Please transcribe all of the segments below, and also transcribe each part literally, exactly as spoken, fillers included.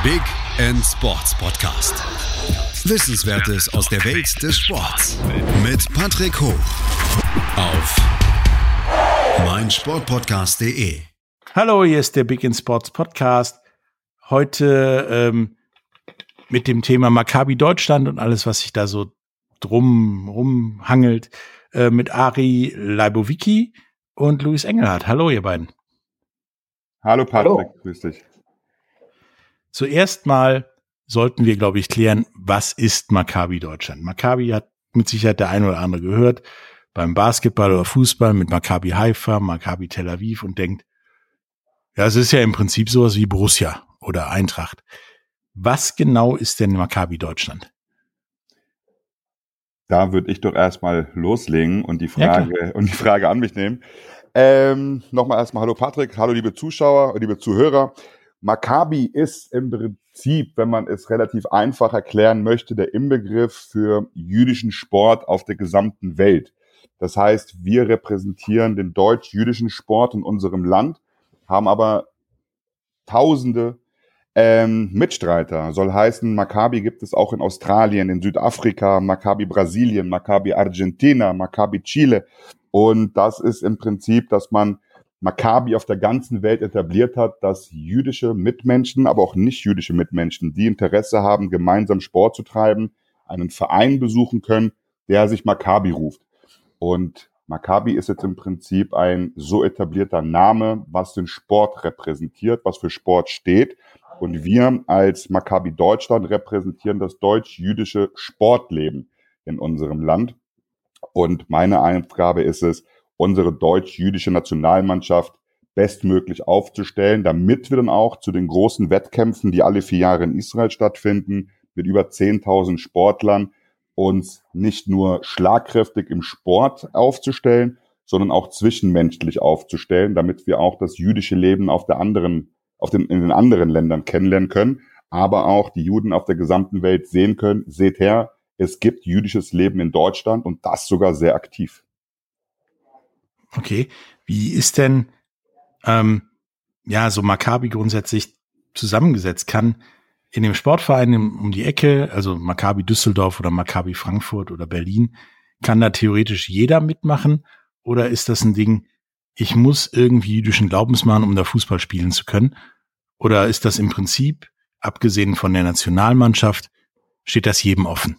Big End Sports Podcast. Wissenswertes aus der Welt des Sports. Mit Patrick Hoch auf meinsportpodcast punkt de. Hallo, hier ist der Big End Sports Podcast. Heute ähm, mit dem Thema Maccabi Deutschland und alles, was sich da so drum rumhangelt, äh, mit Ari Leibowicki und Luis Engelhardt. Hallo, ihr beiden. Hallo Patrick, Hallo. Grüß dich. Zuerst mal sollten wir, glaube ich, klären, was ist Maccabi Deutschland? Maccabi hat mit Sicherheit der eine oder andere gehört beim Basketball oder Fußball mit Maccabi Haifa, Maccabi Tel Aviv und denkt, ja, es ist ja im Prinzip sowas wie Borussia oder Eintracht. Was genau ist denn Maccabi Deutschland? Da würde ich doch erstmal loslegen und die Frage Ja, und die Frage an mich nehmen. Ähm, Nochmal erstmal hallo Patrick, hallo liebe Zuschauer, liebe Zuhörer. Maccabi ist im Prinzip, wenn man es relativ einfach erklären möchte, der Inbegriff für jüdischen Sport auf der gesamten Welt. Das heißt, wir repräsentieren den deutsch-jüdischen Sport in unserem Land, haben aber tausende ähm, Mitstreiter. Soll heißen, Maccabi gibt es auch in Australien, in Südafrika, Maccabi Brasilien, Maccabi Argentina, Maccabi Chile. Und das ist im Prinzip, dass man Maccabi auf der ganzen Welt etabliert hat, dass jüdische Mitmenschen, aber auch nicht-jüdische Mitmenschen, die Interesse haben, gemeinsam Sport zu treiben, einen Verein besuchen können, der sich Maccabi ruft. Und Maccabi ist jetzt im Prinzip ein so etablierter Name, was den Sport repräsentiert, was für Sport steht. Und wir als Maccabi Deutschland repräsentieren das deutsch-jüdische Sportleben in unserem Land. Und meine Aufgabe ist es, unsere deutsch-jüdische Nationalmannschaft bestmöglich aufzustellen, damit wir dann auch zu den großen Wettkämpfen, die alle vier Jahre in Israel stattfinden, mit über zehntausend Sportlern, uns nicht nur schlagkräftig im Sport aufzustellen, sondern auch zwischenmenschlich aufzustellen, damit wir auch das jüdische Leben auf der anderen, auf den, in den anderen Ländern kennenlernen können, aber auch die Juden auf der gesamten Welt sehen können, seht her, es gibt jüdisches Leben in Deutschland und das sogar sehr aktiv. Okay, wie ist denn ähm, ja so Maccabi grundsätzlich zusammengesetzt? Kann in dem Sportverein um die Ecke, also Maccabi Düsseldorf oder Maccabi Frankfurt oder Berlin, kann da theoretisch jeder mitmachen? Oder ist das ein Ding, ich muss irgendwie jüdischen Glaubens machen, um da Fußball spielen zu können? Oder ist das im Prinzip, abgesehen von der Nationalmannschaft, steht das jedem offen?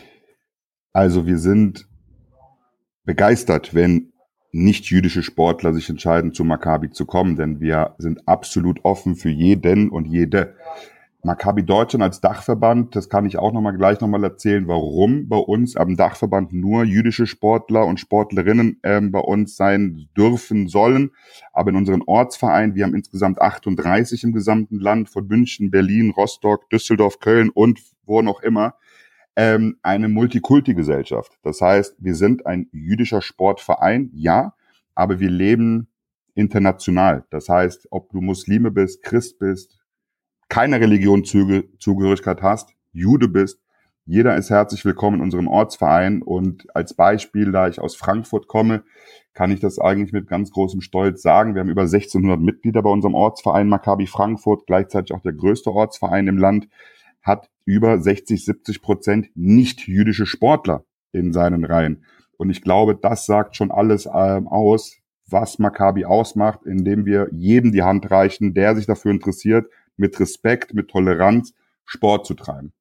Also wir sind begeistert, wenn nicht-jüdische Sportler sich entscheiden, zu Maccabi zu kommen, denn wir sind absolut offen für jeden und jede. Maccabi Deutschland als Dachverband, das kann ich auch noch mal gleich nochmal erzählen, warum bei uns am Dachverband nur jüdische Sportler und Sportlerinnen ähm, bei uns sein dürfen sollen. Aber in unseren Ortsvereinen, wir haben insgesamt achtunddreißig im gesamten Land, von München, Berlin, Rostock, Düsseldorf, Köln und wo noch immer, ähm, eine Multikulti-Gesellschaft. Das heißt, wir sind ein jüdischer Sportverein, ja, aber wir leben international. Das heißt, ob du Muslime bist, Christ bist, keine Religion Zugehörigkeit hast, Jude bist, jeder ist herzlich willkommen in unserem Ortsverein. Und als Beispiel, da ich aus Frankfurt komme, kann ich das eigentlich mit ganz großem Stolz sagen. Wir haben über sechzehnhundert Mitglieder bei unserem Ortsverein Maccabi Frankfurt, gleichzeitig auch der größte Ortsverein im Land, hat über sechzig, siebzig Prozent nicht-jüdische Sportler in seinen Reihen. Und ich glaube, das sagt schon alles ähm, aus, was Maccabi ausmacht, indem wir jedem die Hand reichen, der sich dafür interessiert, mit Respekt, mit Toleranz Sport zu treiben.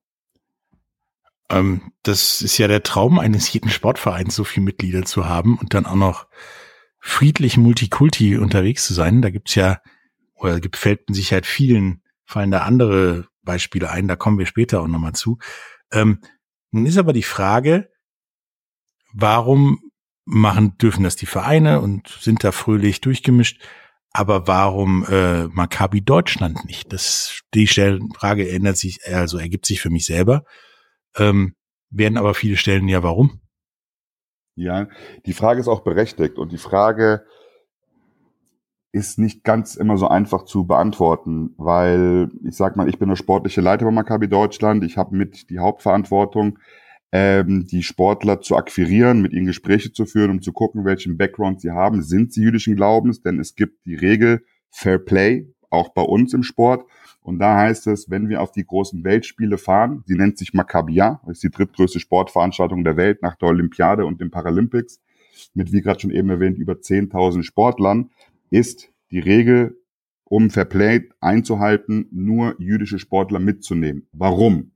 Ähm, das ist ja der Traum eines jeden Sportvereins, so viele Mitglieder zu haben und dann auch noch friedlich Multikulti unterwegs zu sein. Da gibt's ja, oder gibt, fällt mit Sicherheit vielen, fallen da andere Beispiele ein, da kommen wir später auch nochmal zu. Ähm, nun ist aber die Frage, warum machen, dürfen das die Vereine und sind da fröhlich durchgemischt, aber warum äh, Maccabi Deutschland nicht? Das, die Frage ändert sich, also ergibt sich für mich selber. Ähm, werden aber viele stellen, ja, warum? Ja, die Frage ist auch berechtigt und die Frage ist nicht ganz immer so einfach zu beantworten, weil ich sag mal, ich bin der sportliche Leiter bei Maccabi Deutschland, ich habe mit die Hauptverantwortung, ähm, die Sportler zu akquirieren, mit ihnen Gespräche zu führen, um zu gucken, welchen Background sie haben, sind sie jüdischen Glaubens, denn es gibt die Regel Fair Play, auch bei uns im Sport. Und da heißt es, wenn wir auf die großen Weltspiele fahren, sie nennt sich Maccabia, das ist die drittgrößte Sportveranstaltung der Welt nach der Olympiade und den Paralympics, mit, wie gerade schon eben erwähnt, über zehntausend Sportlern, ist die Regel, um Fairplay einzuhalten, nur jüdische Sportler mitzunehmen. Warum?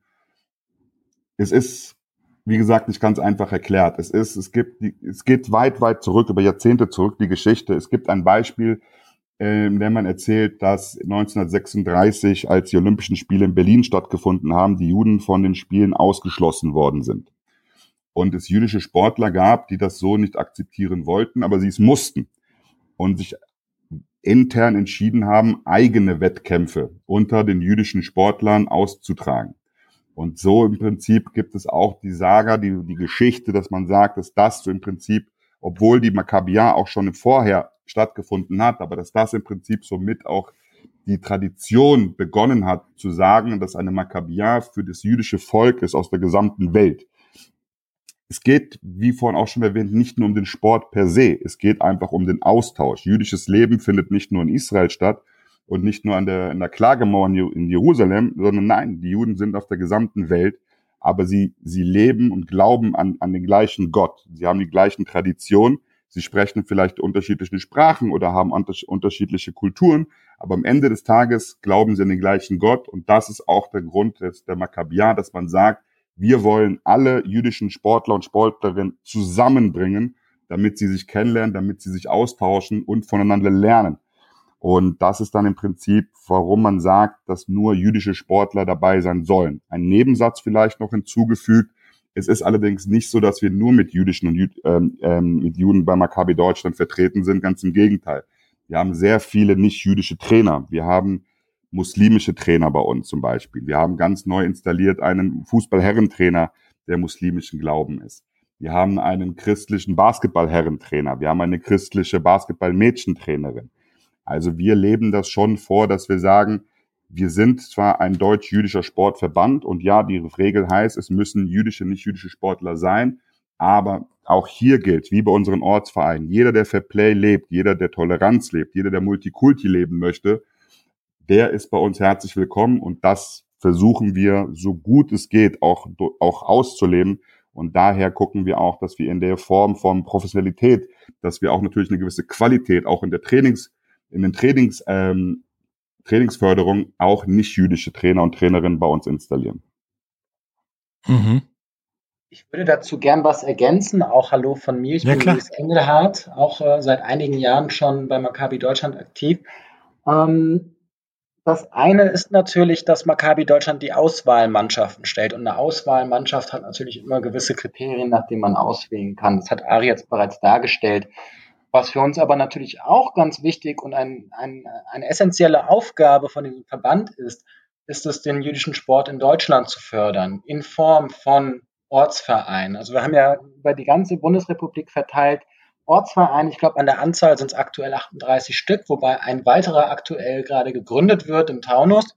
Es ist, wie gesagt, nicht ganz einfach erklärt. Es ist, es gibt, es geht weit, weit zurück, über Jahrzehnte zurück, die Geschichte. Es gibt ein Beispiel, in dem man erzählt, dass neunzehnhundertsechsunddreißig, als die Olympischen Spiele in Berlin stattgefunden haben, die Juden von den Spielen ausgeschlossen worden sind. Und es jüdische Sportler gab, die das so nicht akzeptieren wollten, aber sie es mussten und sich intern entschieden haben, eigene Wettkämpfe unter den jüdischen Sportlern auszutragen. Und so im Prinzip gibt es auch die Saga, die, die Geschichte, dass man sagt, dass das so im Prinzip, obwohl die Maccabia auch schon vorher stattgefunden hat, aber dass das im Prinzip somit auch die Tradition begonnen hat, zu sagen, dass eine Maccabia für das jüdische Volk ist aus der gesamten Welt. Es geht, wie vorhin auch schon erwähnt, nicht nur um den Sport per se. Es geht einfach um den Austausch. Jüdisches Leben findet nicht nur in Israel statt und nicht nur an der, in der Klagemauer in Jerusalem, sondern nein, die Juden sind auf der gesamten Welt, aber sie, sie leben und glauben an, an den gleichen Gott. Sie haben die gleichen Traditionen. Sie sprechen vielleicht unterschiedliche Sprachen oder haben unterschiedliche Kulturen, aber am Ende des Tages glauben sie an den gleichen Gott. Und das ist auch der Grund des, der Maccabia, dass man sagt, wir wollen alle jüdischen Sportler und Sportlerinnen zusammenbringen, damit sie sich kennenlernen, damit sie sich austauschen und voneinander lernen. Und das ist dann im Prinzip, warum man sagt, dass nur jüdische Sportler dabei sein sollen. Ein Nebensatz vielleicht noch hinzugefügt. Es ist allerdings nicht so, dass wir nur mit jüdischen und Jü- ähm, ähm, mit Juden bei Maccabi Deutschland vertreten sind. Ganz im Gegenteil. Wir haben sehr viele nicht-jüdische Trainer. Wir haben muslimische Trainer bei uns zum Beispiel. Wir haben ganz neu installiert einen Fußball-Herrentrainer, der muslimischen Glauben ist. Wir haben einen christlichen Basketball-Herrentrainer. Wir haben eine christliche Basketball-Mädchentrainerin. Also wir leben das schon vor, dass wir sagen, wir sind zwar ein deutsch-jüdischer Sportverband und ja, die Regel heißt, es müssen jüdische, nicht-jüdische Sportler sein, aber auch hier gilt, wie bei unseren Ortsvereinen, jeder, der Fairplay lebt, jeder, der Toleranz lebt, jeder, der Multikulti leben möchte, der ist bei uns herzlich willkommen und das versuchen wir, so gut es geht, auch, auch auszuleben. Und daher gucken wir auch, dass wir in der Form von Professionalität, dass wir auch natürlich eine gewisse Qualität auch in der Trainings, in den Trainings, ähm, Trainingsförderung auch nicht-jüdische Trainer und Trainerinnen bei uns installieren. Mhm. Ich würde dazu gern was ergänzen. Auch Hallo von mir. Ich Ja, bin klar. Luis Engelhardt, auch äh, seit einigen Jahren schon bei Maccabi Deutschland aktiv. Ähm, Das eine ist natürlich, dass Maccabi Deutschland die Auswahlmannschaften stellt. Und eine Auswahlmannschaft hat natürlich immer gewisse Kriterien, nach denen man auswählen kann. Das hat Ari jetzt bereits dargestellt. Was für uns aber natürlich auch ganz wichtig und ein, ein, eine essentielle Aufgabe von diesem Verband ist, ist es, den jüdischen Sport in Deutschland zu fördern, in Form von Ortsvereinen. Also wir haben ja über die ganze Bundesrepublik verteilt Ortsvereine, ich glaube, an der Anzahl sind es aktuell achtunddreißig Stück, wobei ein weiterer aktuell gerade gegründet wird im Taunus.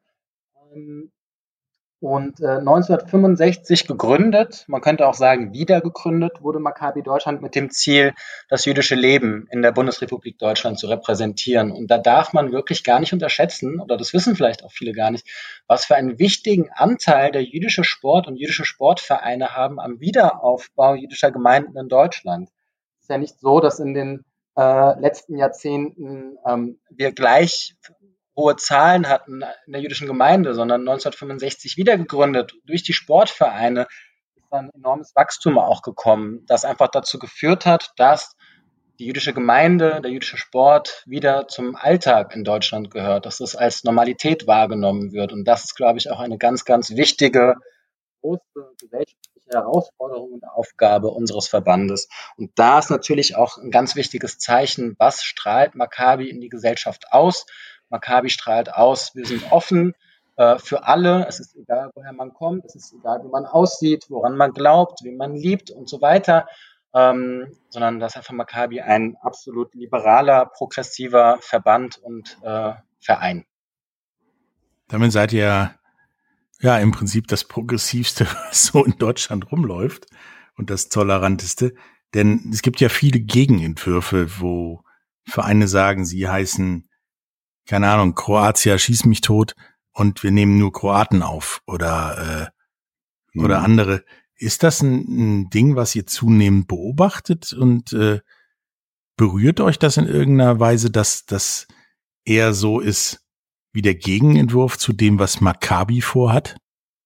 Und äh, neunzehnhundertfünfundsechzig gegründet, man könnte auch sagen, wieder gegründet, wurde Maccabi Deutschland mit dem Ziel, das jüdische Leben in der Bundesrepublik Deutschland zu repräsentieren. Und da darf man wirklich gar nicht unterschätzen, oder das wissen vielleicht auch viele gar nicht, was für einen wichtigen Anteil der jüdische Sport und jüdische Sportvereine haben am Wiederaufbau jüdischer Gemeinden in Deutschland. Es ist ja nicht so, dass in den äh, letzten Jahrzehnten ähm, wir gleich hohe Zahlen hatten in der jüdischen Gemeinde, sondern neunzehnhundertfünfundsechzig wieder gegründet. Durch die Sportvereine ist ein enormes Wachstum auch gekommen, das einfach dazu geführt hat, dass die jüdische Gemeinde, der jüdische Sport wieder zum Alltag in Deutschland gehört, dass das als Normalität wahrgenommen wird. Und das ist, glaube ich, auch eine ganz, ganz wichtige, große gesellschaftliche Herausforderung und Aufgabe unseres Verbandes. Und da ist natürlich auch ein ganz wichtiges Zeichen, was strahlt Maccabi in die Gesellschaft aus? Maccabi strahlt aus, wir sind offen äh, für alle. Es ist egal, woher man kommt. Es ist egal, wie man aussieht, woran man glaubt, wen man liebt und so weiter. Ähm, sondern das ist einfach Maccabi ein absolut liberaler, progressiver Verband und äh, Verein. Damit seid ihr ja im Prinzip das Progressivste, was so in Deutschland rumläuft und das Toleranteste. Denn es gibt ja viele Gegenentwürfe, wo Vereine sagen, sie heißen keine Ahnung, Kroatia schieß mich tot und wir nehmen nur Kroaten auf oder äh, mhm. oder andere. Ist das ein, ein Ding, was ihr zunehmend beobachtet und äh, berührt euch das in irgendeiner Weise, dass das eher so ist wie der Gegenentwurf zu dem, was Maccabi vorhat?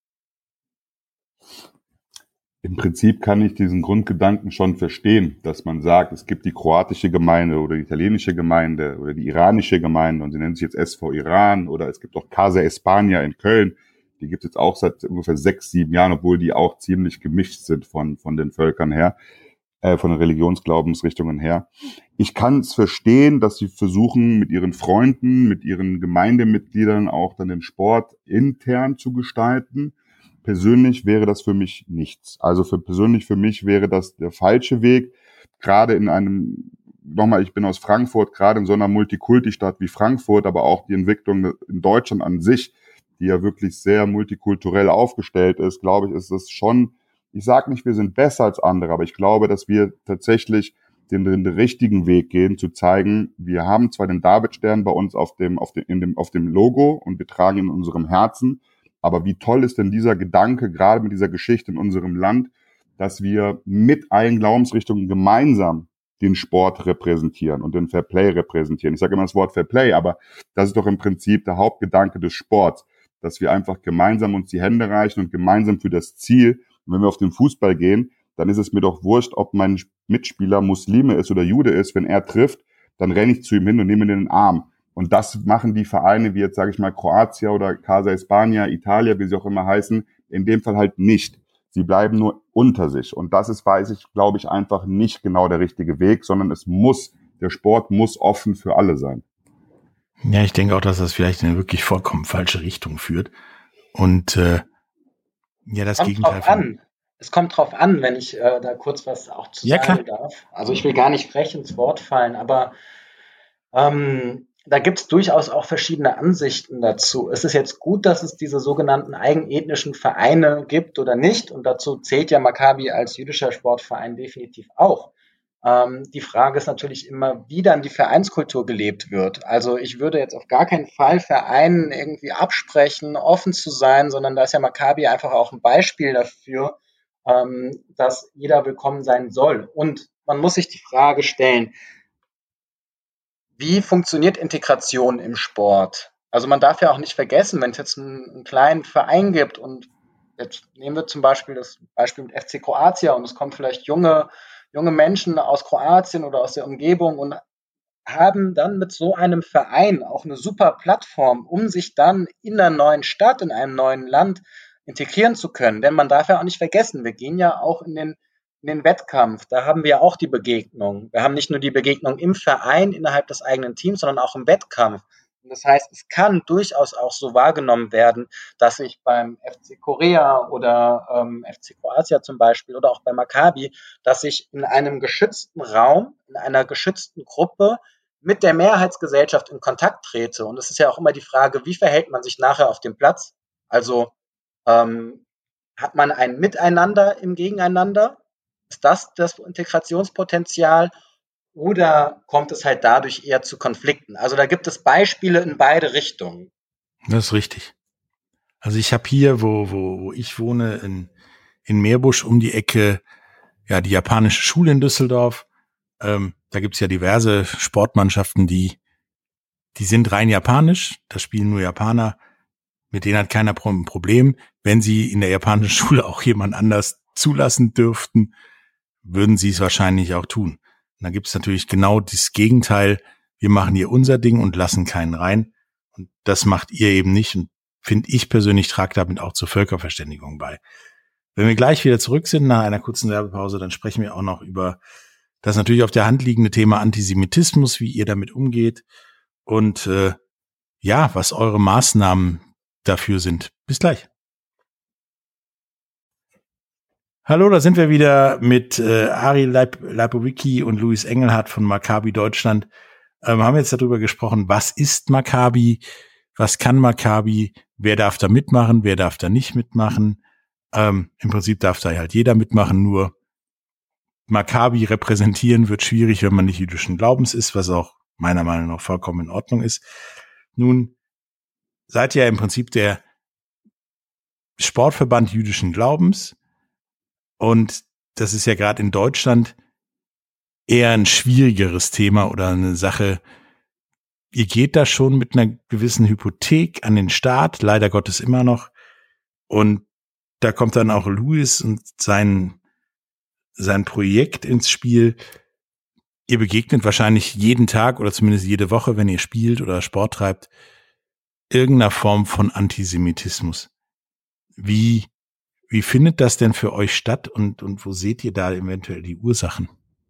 Im Prinzip kann ich diesen Grundgedanken schon verstehen, dass man sagt, es gibt die kroatische Gemeinde oder die italienische Gemeinde oder die iranische Gemeinde und sie nennen sich jetzt S V Iran oder es gibt auch Casa España in Köln. Die gibt es jetzt auch seit ungefähr sechs, sieben Jahren, obwohl die auch ziemlich gemischt sind von von den Völkern her, äh, von den Religionsglaubensrichtungen her. Ich kann es verstehen, dass sie versuchen, mit ihren Freunden, mit ihren Gemeindemitgliedern auch dann den Sport intern zu gestalten. Persönlich wäre das für mich nichts. Also für persönlich für mich wäre das der falsche Weg. Gerade in einem, nochmal, ich bin aus Frankfurt, gerade in so einer Multikulti-Stadt wie Frankfurt, aber auch die Entwicklung in Deutschland an sich, die ja wirklich sehr multikulturell aufgestellt ist, glaube ich, ist es schon, ich sage nicht, wir sind besser als andere, aber ich glaube, dass wir tatsächlich den, den richtigen Weg gehen, zu zeigen, wir haben zwar den Davidstern bei uns auf dem, auf dem, in dem, auf dem Logo und wir tragen ihn in unserem Herzen, aber wie toll ist denn dieser Gedanke, gerade mit dieser Geschichte in unserem Land, dass wir mit allen Glaubensrichtungen gemeinsam den Sport repräsentieren und den Fairplay repräsentieren. Ich sage immer das Wort Fairplay, aber das ist doch im Prinzip der Hauptgedanke des Sports, dass wir einfach gemeinsam uns die Hände reichen und gemeinsam für das Ziel, und wenn wir auf den Fußball gehen, dann ist es mir doch wurscht, ob mein Mitspieler Muslime ist oder Jude ist. Wenn er trifft, dann renne ich zu ihm hin und nehme ihn in den Arm. Und das machen die Vereine wie jetzt, sage ich mal, Kroatia oder Casa España, Italia, wie sie auch immer heißen, in dem Fall halt nicht. Sie bleiben nur unter sich. Und das ist, weiß ich, glaube ich, einfach nicht genau der richtige Weg, sondern es muss, der Sport muss offen für alle sein. Ja, ich denke auch, dass das vielleicht in eine wirklich vollkommen falsche Richtung führt. Und äh, ja, das kommt Gegenteil drauf an. Es kommt drauf an, wenn ich äh, da kurz was auch zu ja, sagen klar. darf. Also ich will gar nicht frech ins Wort fallen, aber ähm, da gibt es durchaus auch verschiedene Ansichten dazu. Es ist jetzt gut, dass es diese sogenannten eigenethnischen Vereine gibt oder nicht. Und dazu zählt ja Maccabi als jüdischer Sportverein definitiv auch. Ähm, die Frage ist natürlich immer, wie dann die Vereinskultur gelebt wird. Also ich würde jetzt auf gar keinen Fall Vereinen irgendwie absprechen, offen zu sein, sondern da ist ja Maccabi einfach auch ein Beispiel dafür, ähm, dass jeder willkommen sein soll. Und man muss sich die Frage stellen, wie funktioniert Integration im Sport? Also man darf ja auch nicht vergessen, wenn es jetzt einen, einen kleinen Verein gibt und jetzt nehmen wir zum Beispiel das Beispiel mit F C Kroatia und es kommen vielleicht junge, junge Menschen aus Kroatien oder aus der Umgebung und haben dann mit so einem Verein auch eine super Plattform, um sich dann in einer neuen Stadt, in einem neuen Land integrieren zu können. Denn man darf ja auch nicht vergessen, wir gehen ja auch in den in den Wettkampf, da haben wir auch die Begegnung. Wir haben nicht nur die Begegnung im Verein, innerhalb des eigenen Teams, sondern auch im Wettkampf. Und das heißt, es kann durchaus auch so wahrgenommen werden, dass ich beim F C Korea oder ähm, F C Kroatia zum Beispiel oder auch bei Maccabi, dass ich in einem geschützten Raum, in einer geschützten Gruppe mit der Mehrheitsgesellschaft in Kontakt trete. Und es ist ja auch immer die Frage, wie verhält man sich nachher auf dem Platz? Also ähm, hat man ein Miteinander im Gegeneinander? Ist das das Integrationspotenzial oder kommt es halt dadurch eher zu Konflikten? Also da gibt es Beispiele in beide Richtungen. Das ist richtig. Also ich habe hier, wo, wo, wo ich wohne, in, in Meerbusch um die Ecke, ja, die japanische Schule in Düsseldorf. Ähm, da gibt's ja diverse Sportmannschaften, die, die sind rein japanisch. Da spielen nur Japaner. Mit denen hat keiner ein Problem. Wenn sie in der japanischen Schule auch jemand anders zulassen dürften, würden sie es wahrscheinlich auch tun. Und dann gibt es natürlich genau das Gegenteil. Wir machen hier unser Ding und lassen keinen rein. Und das macht ihr eben nicht. Und finde ich persönlich, trage damit auch zur Völkerverständigung bei. Wenn wir gleich wieder zurück sind nach einer kurzen Werbepause, dann sprechen wir auch noch über das natürlich auf der Hand liegende Thema Antisemitismus, wie ihr damit umgeht und äh, ja, was eure Maßnahmen dafür sind. Bis gleich. Hallo, da sind wir wieder mit äh, Ari Leip- Leipowicki und Luis Engelhardt von Maccabi Deutschland. Ähm, wir haben jetzt darüber gesprochen, was ist Maccabi, was kann Maccabi, wer darf da mitmachen, wer darf da nicht mitmachen. Ähm, Im Prinzip darf da halt jeder mitmachen, nur Maccabi repräsentieren wird schwierig, wenn man nicht jüdischen Glaubens ist, was auch meiner Meinung nach vollkommen in Ordnung ist. Nun seid ihr ja im Prinzip der Sportverband jüdischen Glaubens und das ist ja gerade in Deutschland eher ein schwierigeres Thema oder eine Sache. Ihr geht da schon mit einer gewissen Hypothek an den Staat, leider Gottes immer noch. Und da kommt dann auch Louis und sein, sein Projekt ins Spiel. Ihr begegnet wahrscheinlich jeden Tag oder zumindest jede Woche, wenn ihr spielt oder Sport treibt, irgendeiner Form von Antisemitismus. Wie, wie findet das denn für euch statt und, und wo seht ihr da eventuell die Ursachen?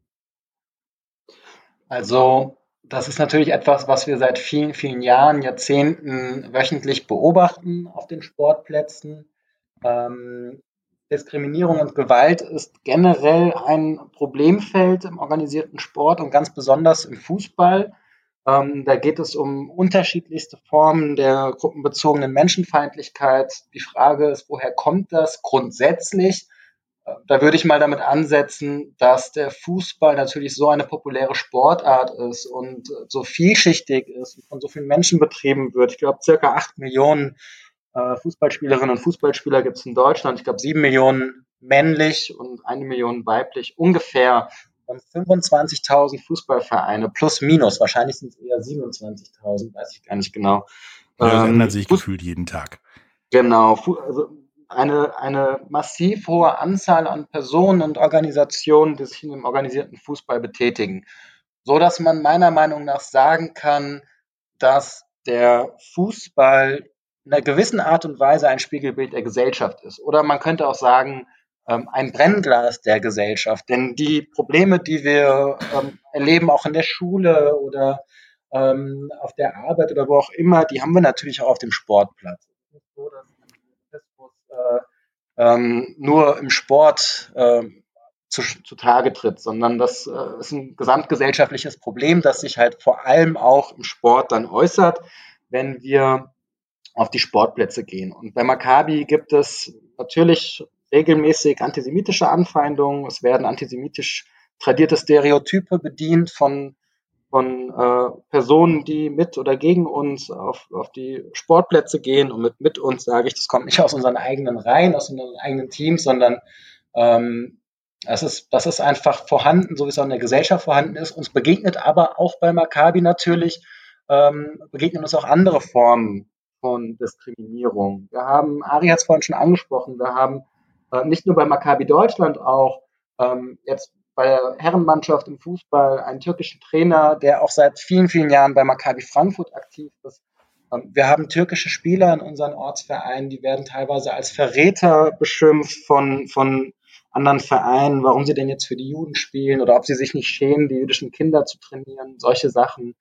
Also, das ist natürlich etwas, was wir seit vielen, vielen Jahren, Jahrzehnten wöchentlich beobachten auf den Sportplätzen. Ähm, Diskriminierung und Gewalt ist generell ein Problemfeld im organisierten Sport und ganz besonders im Fußball. Ähm, da geht es um unterschiedlichste Formen der gruppenbezogenen Menschenfeindlichkeit. Die Frage ist, woher kommt das grundsätzlich? Da würde ich mal damit ansetzen, dass der Fußball natürlich so eine populäre Sportart ist und so vielschichtig ist und von so vielen Menschen betrieben wird. Ich glaube, circa acht Millionen äh, Fußballspielerinnen und Fußballspieler gibt es in Deutschland. Ich glaube, sieben Millionen männlich und eine Million weiblich ungefähr. Und fünfundzwanzigtausend Fußballvereine plus minus. Wahrscheinlich sind es eher siebenundzwanzigtausend, weiß ich gar nicht genau. Ja, das Ähm, ändert sich Fuß- gefühlt jeden Tag. Genau, Fu- also eine, eine massiv hohe Anzahl an Personen und Organisationen, die sich in dem organisierten Fußball betätigen. So dass man meiner Meinung nach sagen kann, dass der Fußball in einer gewissen Art und Weise ein Spiegelbild der Gesellschaft ist. Oder man könnte auch sagen, ähm, ein Brennglas der Gesellschaft. Denn die Probleme, die wir ähm, erleben, auch in der Schule oder ähm, auf der Arbeit oder wo auch immer, die haben wir natürlich auch auf dem Sportplatz. Es ist nicht so, dass Antisemitismus äh, ähm, nur im Sport äh, zu, zutage tritt, sondern das äh, ist ein gesamtgesellschaftliches Problem, das sich halt vor allem auch im Sport dann äußert, wenn wir auf die Sportplätze gehen. Und bei Maccabi gibt es natürlich regelmäßig antisemitische Anfeindungen. Es werden antisemitisch tradierte Stereotype bedient von von äh, Personen, die mit oder gegen uns auf, auf die Sportplätze gehen. Und mit, mit uns sage ich, das kommt nicht aus unseren eigenen Reihen, aus unseren eigenen Teams, sondern ähm, das ist, das ist einfach vorhanden, so wie es auch in der Gesellschaft vorhanden ist. Uns begegnet aber auch bei Maccabi natürlich, ähm, begegnen uns auch andere Formen von Diskriminierung. Wir haben, Ari hat es vorhin schon angesprochen, wir haben äh, nicht nur bei Maccabi Deutschland auch ähm, jetzt bei der Herrenmannschaft im Fußball einen türkischen Trainer, der auch seit vielen, vielen Jahren bei Maccabi Frankfurt aktiv ist. Wir haben türkische Spieler in unseren Ortsvereinen, die werden teilweise als Verräter beschimpft von, von anderen Vereinen, warum sie denn jetzt für die Juden spielen oder ob sie sich nicht schämen, die jüdischen Kinder zu trainieren, solche Sachen.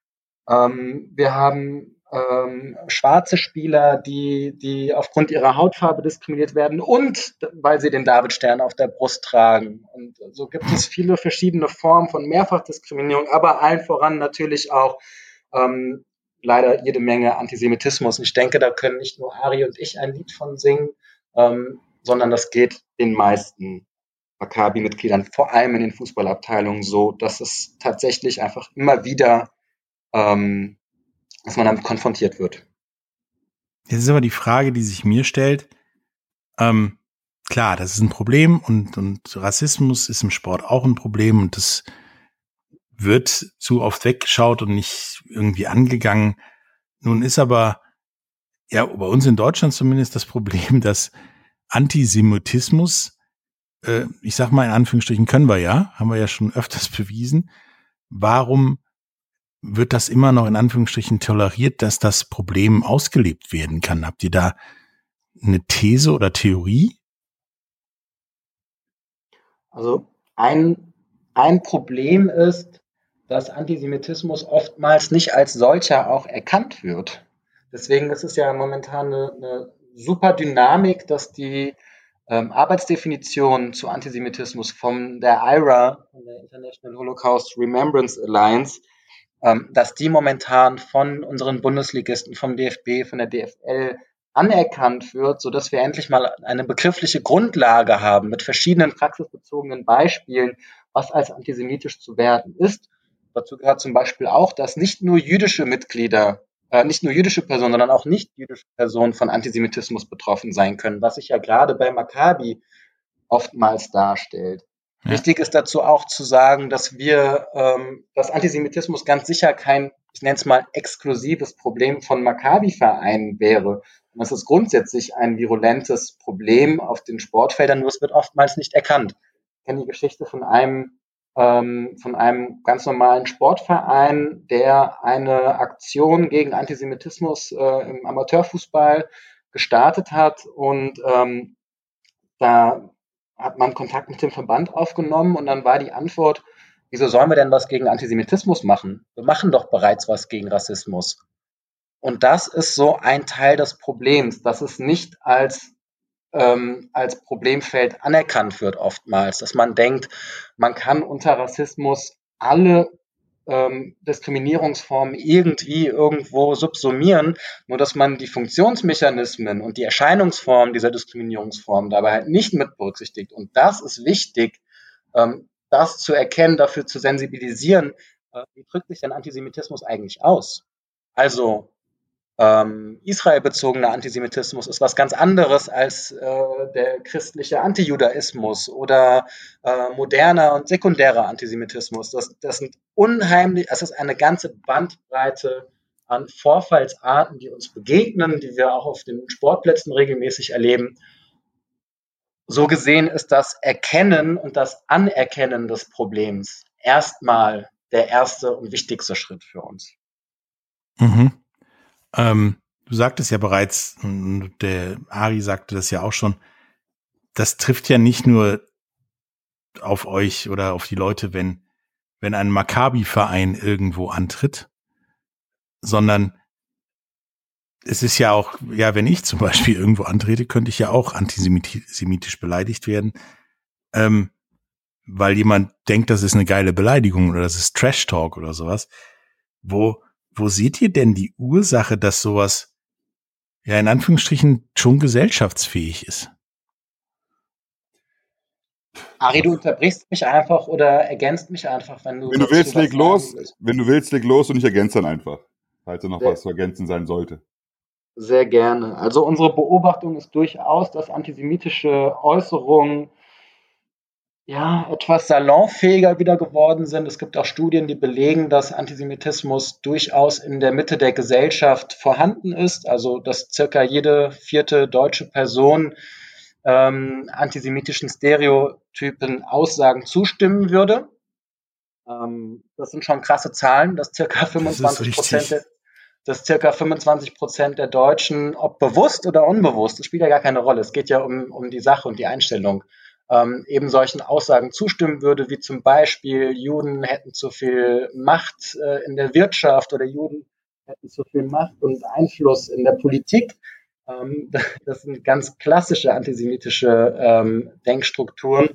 Ähm, wir haben ähm, schwarze Spieler, die, die aufgrund ihrer Hautfarbe diskriminiert werden und weil sie den Davidstern auf der Brust tragen. Und so gibt es viele verschiedene Formen von Mehrfachdiskriminierung, aber allen voran natürlich auch ähm, leider jede Menge Antisemitismus. Und ich denke, da können nicht nur Ari und ich ein Lied von singen, ähm, sondern das geht den meisten Maccabi-Mitgliedern, vor allem in den Fußballabteilungen so, dass es tatsächlich einfach immer wieder ähm, dass man damit konfrontiert wird. Jetzt ist aber die Frage, die sich mir stellt, ähm, klar, das ist ein Problem und, und Rassismus ist im Sport auch ein Problem und das wird zu oft weggeschaut und nicht irgendwie angegangen. Nun ist aber, ja, bei uns in Deutschland zumindest das Problem, dass Antisemitismus, äh, ich sag mal in Anführungsstrichen können wir ja, haben wir ja schon öfters bewiesen, warum wird das immer noch in Anführungsstrichen toleriert, dass das Problem ausgelebt werden kann? Habt ihr da eine These oder Theorie? Also ein, ein Problem ist, dass Antisemitismus oftmals nicht als solcher auch erkannt wird. Deswegen ist es ja momentan eine, eine super Dynamik, dass die ähm, Arbeitsdefinition zu Antisemitismus von der I R A, von der International Holocaust Remembrance Alliance, ähm, dass die momentan von unseren Bundesligisten, vom D F B, von der D F L anerkannt wird, so dass wir endlich mal eine begriffliche Grundlage haben mit verschiedenen praxisbezogenen Beispielen, was als antisemitisch zu werten ist. Dazu gehört zum Beispiel auch, dass nicht nur jüdische Mitglieder äh, nicht nur jüdische Personen, sondern auch nicht jüdische Personen von Antisemitismus betroffen sein können, was sich ja gerade bei Maccabi oftmals darstellt. Ja. Wichtig ist dazu auch zu sagen, dass wir, ähm, dass Antisemitismus ganz sicher kein, ich nenne es mal, exklusives Problem von Maccabi-Vereinen wäre. Und das ist grundsätzlich ein virulentes Problem auf den Sportfeldern, nur es wird oftmals nicht erkannt. Ich kenne die Geschichte von einem, ähm, von einem ganz normalen Sportverein, der eine Aktion gegen Antisemitismus äh, im Amateurfußball gestartet hat und ähm, da hat man Kontakt mit dem Verband aufgenommen und dann war die Antwort, wieso sollen wir denn was gegen Antisemitismus machen? Wir machen doch bereits was gegen Rassismus. Und das ist so ein Teil des Problems, dass es nicht als, ähm, als Problemfeld anerkannt wird oftmals, dass man denkt, man kann unter Rassismus alle ähm, Diskriminierungsformen irgendwie irgendwo subsumieren, nur dass man die Funktionsmechanismen und die Erscheinungsformen dieser Diskriminierungsformen dabei halt nicht mit berücksichtigt. Und das ist wichtig, ähm, das zu erkennen, dafür zu sensibilisieren, äh, wie drückt sich denn Antisemitismus eigentlich aus? Also ähm, israelbezogener Antisemitismus ist was ganz anderes als äh, der christliche Antijudaismus oder äh, moderner und sekundärer Antisemitismus. Das, das sind unheimlich, es ist eine ganze Bandbreite an Vorfallsarten, die uns begegnen, die wir auch auf den Sportplätzen regelmäßig erleben. So gesehen ist das Erkennen und das Anerkennen des Problems erstmal der erste und wichtigste Schritt für uns. Mhm. Ähm, du sagtest ja bereits, der Ari sagte das ja auch schon, das trifft ja nicht nur auf euch oder auf die Leute, wenn, wenn ein Maccabi-Verein irgendwo antritt, sondern es ist ja auch, ja, wenn ich zum Beispiel irgendwo antrete, könnte ich ja auch antisemitisch beleidigt werden, ähm, weil jemand denkt, das ist eine geile Beleidigung oder das ist Trash-Talk oder sowas. Wo, wo seht ihr denn die Ursache, dass sowas ja in Anführungsstrichen schon gesellschaftsfähig ist? Ari, du unterbrichst mich einfach oder ergänzt mich einfach, wenn du Wenn du willst, leg los. Wenn du willst, leg los und ich ergänze dann einfach, falls da noch sehr, was zu ergänzen sein sollte. Sehr gerne. Also unsere Beobachtung ist durchaus, dass antisemitische Äußerungen ja etwas salonfähiger wieder geworden sind. Es gibt auch Studien, die belegen, dass Antisemitismus durchaus in der Mitte der Gesellschaft vorhanden ist. Also dass circa jede vierte deutsche Person ähm, antisemitischen Stereotypen, Aussagen zustimmen würde. Ähm, das sind schon krasse Zahlen, dass circa fünfundzwanzig Prozent der, dass circa fünfundzwanzig Prozent der Deutschen, ob bewusst oder unbewusst, das spielt ja gar keine Rolle, es geht ja um, um die Sache und die Einstellung, ähm, eben solchen Aussagen zustimmen würde, wie zum Beispiel, Juden hätten zu viel Macht äh, in der Wirtschaft oder Juden hätten zu viel Macht und Einfluss in der Politik. Ähm, das sind ganz klassische antisemitische ähm, Denkstrukturen.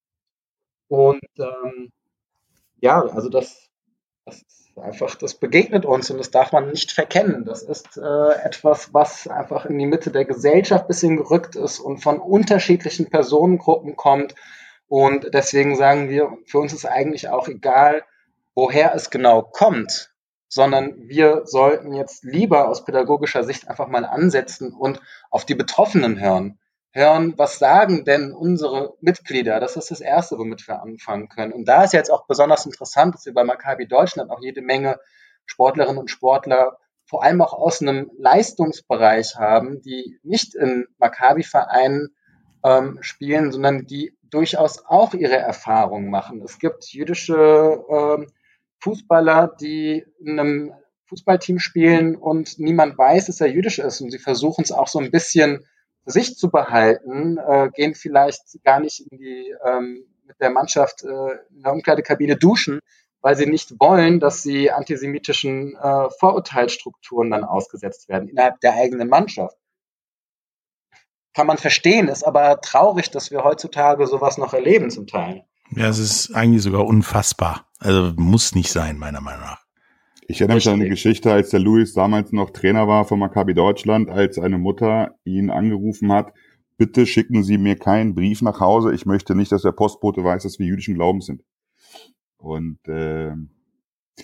Und ähm, ja, also das, das ist einfach, das begegnet uns und das darf man nicht verkennen. Das ist äh, etwas, was einfach in die Mitte der Gesellschaft ein bisschen gerückt ist und von unterschiedlichen Personengruppen kommt. Und deswegen sagen wir, für uns ist eigentlich auch egal, woher es genau kommt, sondern wir sollten jetzt lieber aus pädagogischer Sicht einfach mal ansetzen und auf die Betroffenen hören. Hören, was sagen denn unsere Mitglieder? Das ist das Erste, womit wir anfangen können. Und da ist jetzt auch besonders interessant, dass wir bei Maccabi Deutschland auch jede Menge Sportlerinnen und Sportler vor allem auch aus einem Leistungsbereich haben, die nicht in Maccabi-Vereinen ähm, spielen, sondern die durchaus auch ihre Erfahrungen machen. Es gibt jüdische ähm, Fußballer, die in einem Fußballteam spielen und niemand weiß, dass er jüdisch ist. Und sie versuchen es auch so ein bisschen für sich zu behalten, äh, gehen vielleicht gar nicht in die, ähm, mit der Mannschaft äh, in der Umkleidekabine duschen, weil sie nicht wollen, dass sie antisemitischen äh, Vorurteilsstrukturen dann ausgesetzt werden innerhalb der eigenen Mannschaft. Kann man verstehen, ist aber traurig, dass wir heutzutage sowas noch erleben zum Teil. Ja, es ist eigentlich sogar unfassbar. Also muss nicht sein, meiner Meinung nach. Ich erinnere mich an eine Geschichte, als der Luis damals noch Trainer war von Maccabi Deutschland, als eine Mutter ihn angerufen hat, bitte schicken Sie mir keinen Brief nach Hause, ich möchte nicht, dass der Postbote weiß, dass wir jüdischen Glaubens sind. Und äh,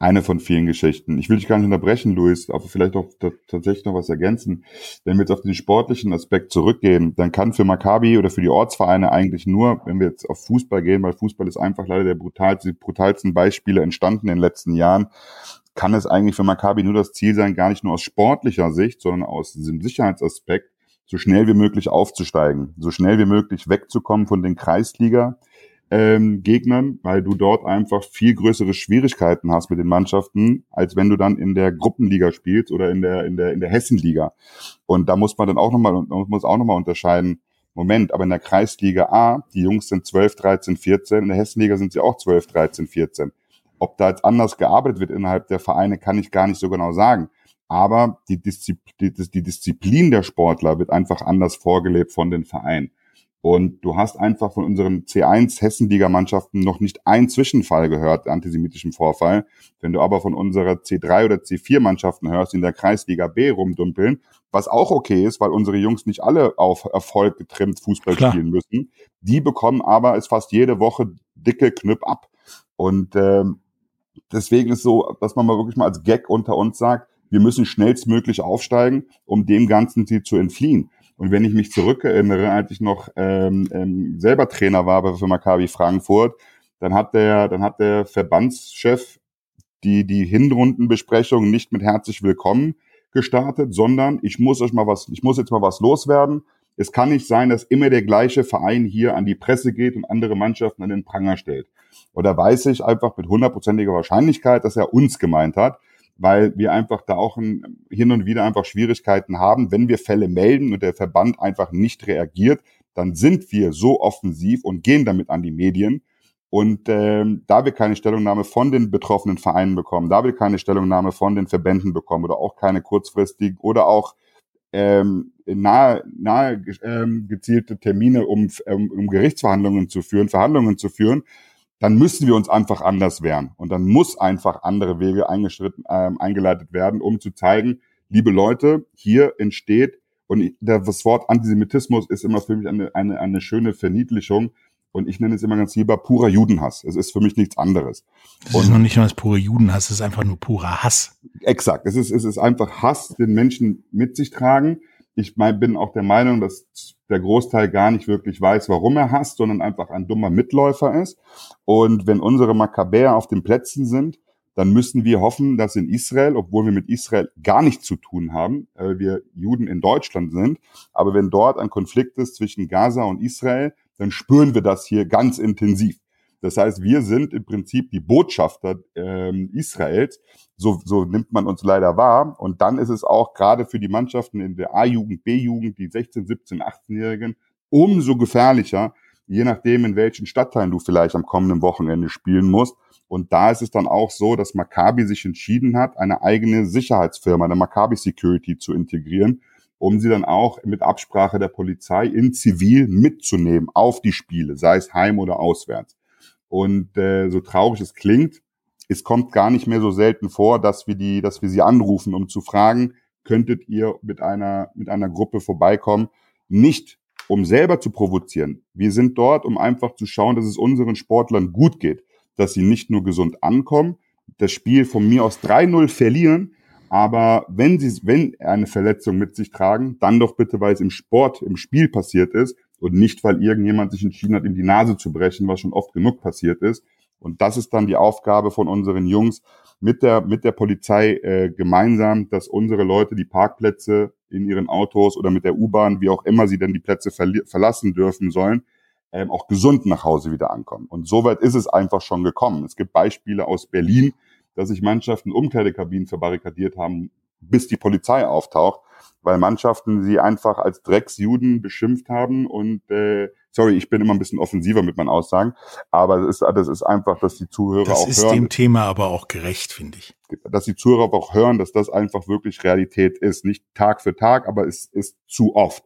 eine von vielen Geschichten. Ich will dich gar nicht unterbrechen, Luis, aber vielleicht auch t- tatsächlich noch was ergänzen. Wenn wir jetzt auf den sportlichen Aspekt zurückgehen, dann kann für Maccabi oder für die Ortsvereine eigentlich nur, wenn wir jetzt auf Fußball gehen, weil Fußball ist einfach leider der brutalste, die brutalsten Beispiele entstanden in den letzten Jahren, kann es eigentlich für Maccabi nur das Ziel sein, gar nicht nur aus sportlicher Sicht, sondern aus diesem Sicherheitsaspekt, so schnell wie möglich aufzusteigen, so schnell wie möglich wegzukommen von den Kreisliga Ähm, Gegnern, weil du dort einfach viel größere Schwierigkeiten hast mit den Mannschaften, als wenn du dann in der Gruppenliga spielst oder in der in der in der Hessenliga. Und da muss man dann auch nochmal muss auch noch mal unterscheiden. Moment, aber in der Kreisliga A, die Jungs sind zwölf, dreizehn, vierzehn, in der Hessenliga sind sie auch zwölf, dreizehn, vierzehn. Ob da jetzt anders gearbeitet wird innerhalb der Vereine, kann ich gar nicht so genau sagen. Aber die Disziplin, die, die Disziplin der Sportler wird einfach anders vorgelebt von den Vereinen. Und du hast einfach von unseren C eins Hessenliga-Mannschaften noch nicht einen Zwischenfall gehört, antisemitischen Vorfall. Wenn du aber von unserer C drei oder C vier Mannschaften hörst, die in der Kreisliga B rumdumpeln, was auch okay ist, weil unsere Jungs nicht alle auf Erfolg getrimmt Fußball Klar. spielen müssen, die bekommen aber es fast jede Woche dicke Knüpp ab. Und ähm, deswegen ist so, dass man mal wirklich mal als Gag unter uns sagt, wir müssen schnellstmöglich aufsteigen, um dem ganzen Ziel zu entfliehen. Und wenn ich mich zurückerinnere, als ich noch ähm, ähm, selber Trainer war für Maccabi Frankfurt, dann hat der, dann hat der Verbandschef die die Hinrundenbesprechung nicht mit herzlich willkommen gestartet, sondern ich muss euch mal was, ich muss jetzt mal was loswerden. Es kann nicht sein, dass immer der gleiche Verein hier an die Presse geht und andere Mannschaften an den Pranger stellt. Und da weiß ich einfach mit hundertprozentiger Wahrscheinlichkeit, dass er uns gemeint hat, weil wir einfach da auch ein, hin und wieder einfach Schwierigkeiten haben. Wenn wir Fälle melden und der Verband einfach nicht reagiert, dann sind wir so offensiv und gehen damit an die Medien. Und ähm, da wir keine Stellungnahme von den betroffenen Vereinen bekommen, da wir keine Stellungnahme von den Verbänden bekommen oder auch keine kurzfristig oder auch ähm, nahe, nahe ähm, gezielte Termine, um, um, um Gerichtsverhandlungen zu führen, Verhandlungen zu führen, dann müssen wir uns einfach anders wehren. Und dann muss einfach andere Wege eingeschritten, ähm, eingeleitet werden, um zu zeigen, liebe Leute, hier entsteht, und das Wort Antisemitismus ist immer für mich eine, eine, eine schöne Verniedlichung. Und ich nenne es immer ganz lieber purer Judenhass. Es ist für mich nichts anderes. Das ist noch nicht mal das pure Judenhass, es ist einfach nur purer Hass. Exakt. Es ist, es ist einfach Hass, den Menschen mit sich tragen. Ich mein, bin auch der Meinung, dass der Großteil gar nicht wirklich weiß, warum er hasst, sondern einfach ein dummer Mitläufer ist. Und wenn unsere Makkabäer auf den Plätzen sind, dann müssen wir hoffen, dass in Israel, obwohl wir mit Israel gar nichts zu tun haben, weil wir Juden in Deutschland sind, aber wenn dort ein Konflikt ist zwischen Gaza und Israel, dann spüren wir das hier ganz intensiv. Das heißt, wir sind im Prinzip die Botschafter ähm, Israels, so, so nimmt man uns leider wahr. Und dann ist es auch gerade für die Mannschaften in der A-Jugend, B-Jugend, die sechzehn-, siebzehn-, achtzehnjährigen, umso gefährlicher, je nachdem, in welchen Stadtteilen du vielleicht am kommenden Wochenende spielen musst. Und da ist es dann auch so, dass Maccabi sich entschieden hat, eine eigene Sicherheitsfirma, eine Maccabi Security, zu integrieren, um sie dann auch mit Absprache der Polizei in Zivil mitzunehmen auf die Spiele, sei es heim oder auswärts. Und äh, so traurig es klingt, es kommt gar nicht mehr so selten vor, dass wir die, dass wir sie anrufen, um zu fragen, könntet ihr mit einer mit einer Gruppe vorbeikommen, nicht um selber zu provozieren. Wir sind dort, um einfach zu schauen, dass es unseren Sportlern gut geht, dass sie nicht nur gesund ankommen, das Spiel von mir aus drei null verlieren, aber wenn sie, wenn eine Verletzung mit sich tragen, dann doch bitte, weil es im Sport, im Spiel passiert ist und nicht, weil irgendjemand sich entschieden hat, ihm die Nase zu brechen, was schon oft genug passiert ist. Und das ist dann die Aufgabe von unseren Jungs mit der, mit der Polizei äh, gemeinsam, dass unsere Leute die Parkplätze in ihren Autos oder mit der U-Bahn, wie auch immer sie denn die Plätze verli- verlassen dürfen sollen, ähm, auch gesund nach Hause wieder ankommen. Und soweit ist es einfach schon gekommen. Es gibt Beispiele aus Berlin, dass sich Mannschaften Umkleidekabinen verbarrikadiert haben, bis die Polizei auftaucht, weil Mannschaften sie einfach als Drecksjuden beschimpft haben. Und äh, sorry, ich bin immer ein bisschen offensiver mit meinen Aussagen, aber das ist, das ist einfach, dass die Zuhörer das auch hören. Das ist dem Thema aber auch gerecht, finde ich. Dass die Zuhörer auch hören, dass das einfach wirklich Realität ist. Nicht Tag für Tag, aber es ist zu oft.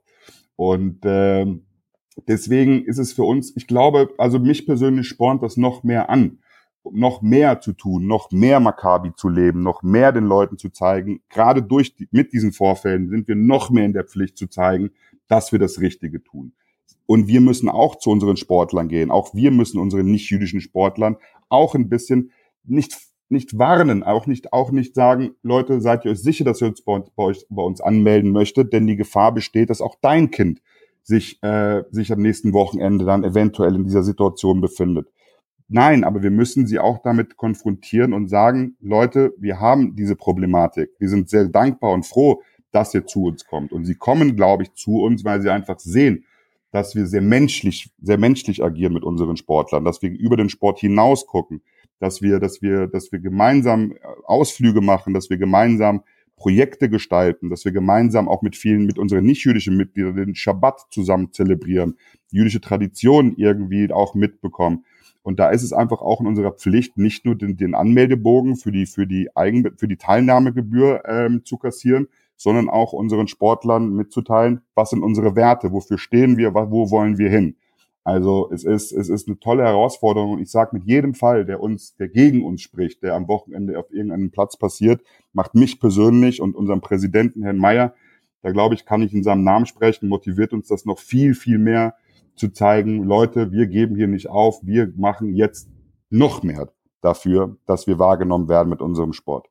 Und äh, deswegen ist es für uns, ich glaube, also mich persönlich spornt das noch mehr an, noch mehr zu tun, noch mehr Maccabi zu leben, noch mehr den Leuten zu zeigen. Gerade durch die, mit diesen Vorfällen sind wir noch mehr in der Pflicht zu zeigen, dass wir das Richtige tun. Und wir müssen auch zu unseren Sportlern gehen. Auch wir müssen unseren nicht-jüdischen Sportlern auch ein bisschen nicht nicht warnen, auch nicht, auch nicht sagen, Leute, seid ihr euch sicher, dass ihr uns bei, bei, euch, bei uns anmelden möchtet, denn die Gefahr besteht, dass auch dein Kind sich, äh, sich am nächsten Wochenende dann eventuell in dieser Situation befindet. Nein, aber wir müssen sie auch damit konfrontieren und sagen, Leute, wir haben diese Problematik. Wir sind sehr dankbar und froh, dass ihr zu uns kommt. Und sie kommen, glaube ich, zu uns, weil sie einfach sehen, dass wir sehr menschlich, sehr menschlich agieren mit unseren Sportlern, dass wir über den Sport hinaus gucken, dass wir, dass wir, dass wir gemeinsam Ausflüge machen, dass wir gemeinsam Projekte gestalten, dass wir gemeinsam auch mit vielen, mit unseren nicht-jüdischen Mitgliedern den Schabbat zusammen zelebrieren, jüdische Traditionen irgendwie auch mitbekommen. Und da ist es einfach auch in unserer Pflicht, nicht nur den, den Anmeldebogen für die, für die Eigen, für die Teilnahmegebühr ähm, zu kassieren, sondern auch unseren Sportlern mitzuteilen, was sind unsere Werte, wofür stehen wir, wo wollen wir hin. Also es ist, es ist eine tolle Herausforderung und ich sage, mit jedem Fall, der uns, der gegen uns spricht, der am Wochenende auf irgendeinem Platz passiert, macht mich persönlich und unseren Präsidenten, Herrn Mayer, da glaube ich, kann ich in seinem Namen sprechen, motiviert uns das noch viel, viel mehr zu zeigen, Leute, wir geben hier nicht auf, wir machen jetzt noch mehr dafür, dass wir wahrgenommen werden mit unserem Sport.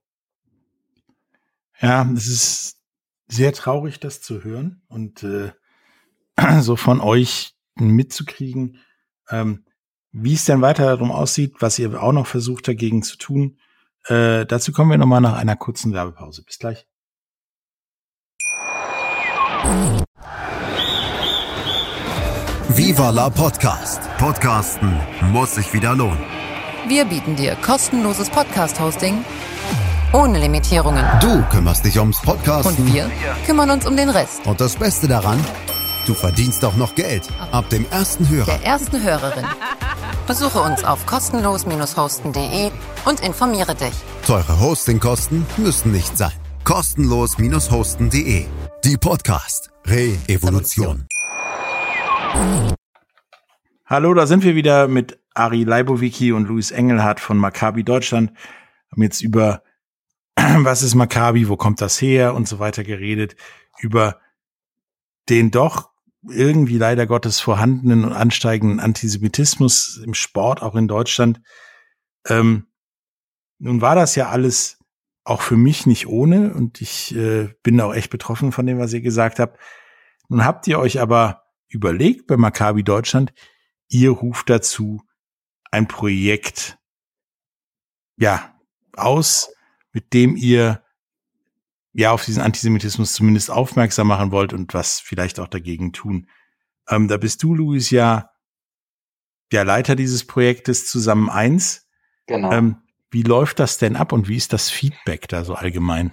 Ja, es ist sehr traurig, das zu hören und äh, so von euch mitzukriegen, ähm, wie es denn weiter darum aussieht, was ihr auch noch versucht dagegen zu tun. Äh, dazu kommen wir nochmal nach einer kurzen Werbepause. Bis gleich. Viva la Podcast. Podcasten muss sich wieder lohnen. Wir bieten dir kostenloses Podcast-Hosting ohne Limitierungen. Du kümmerst dich ums Podcasten. Und wir kümmern uns um den Rest. Und das Beste daran, du verdienst auch noch Geld. Ab dem ersten Hörer. Der ersten Hörerin. Besuche uns auf kostenlos hosten punkt de und informiere dich. Teure Hostingkosten müssen nicht sein. kostenlos hosten punkt de. Die Podcast Re-Evolution. Hallo, da sind wir wieder mit Ari Leibowicki und Luis Engelhardt von Maccabi Deutschland. Haben jetzt über was ist Maccabi, wo kommt das her und so weiter geredet, über den doch irgendwie leider Gottes vorhandenen und ansteigenden Antisemitismus im Sport, auch in Deutschland. Ähm, nun war das ja alles auch für mich nicht ohne und ich äh, bin auch echt betroffen von dem, was ihr gesagt habt. Nun habt ihr euch aber überlegt bei Maccabi Deutschland, ihr ruft dazu ein Projekt ja aus, mit dem ihr ja auf diesen Antisemitismus zumindest aufmerksam machen wollt und was vielleicht auch dagegen tun. Ähm, da bist du, Luis, ja der Leiter dieses Projektes Zusammen eins. Genau. Ähm, wie läuft das denn ab und wie ist das Feedback da so allgemein?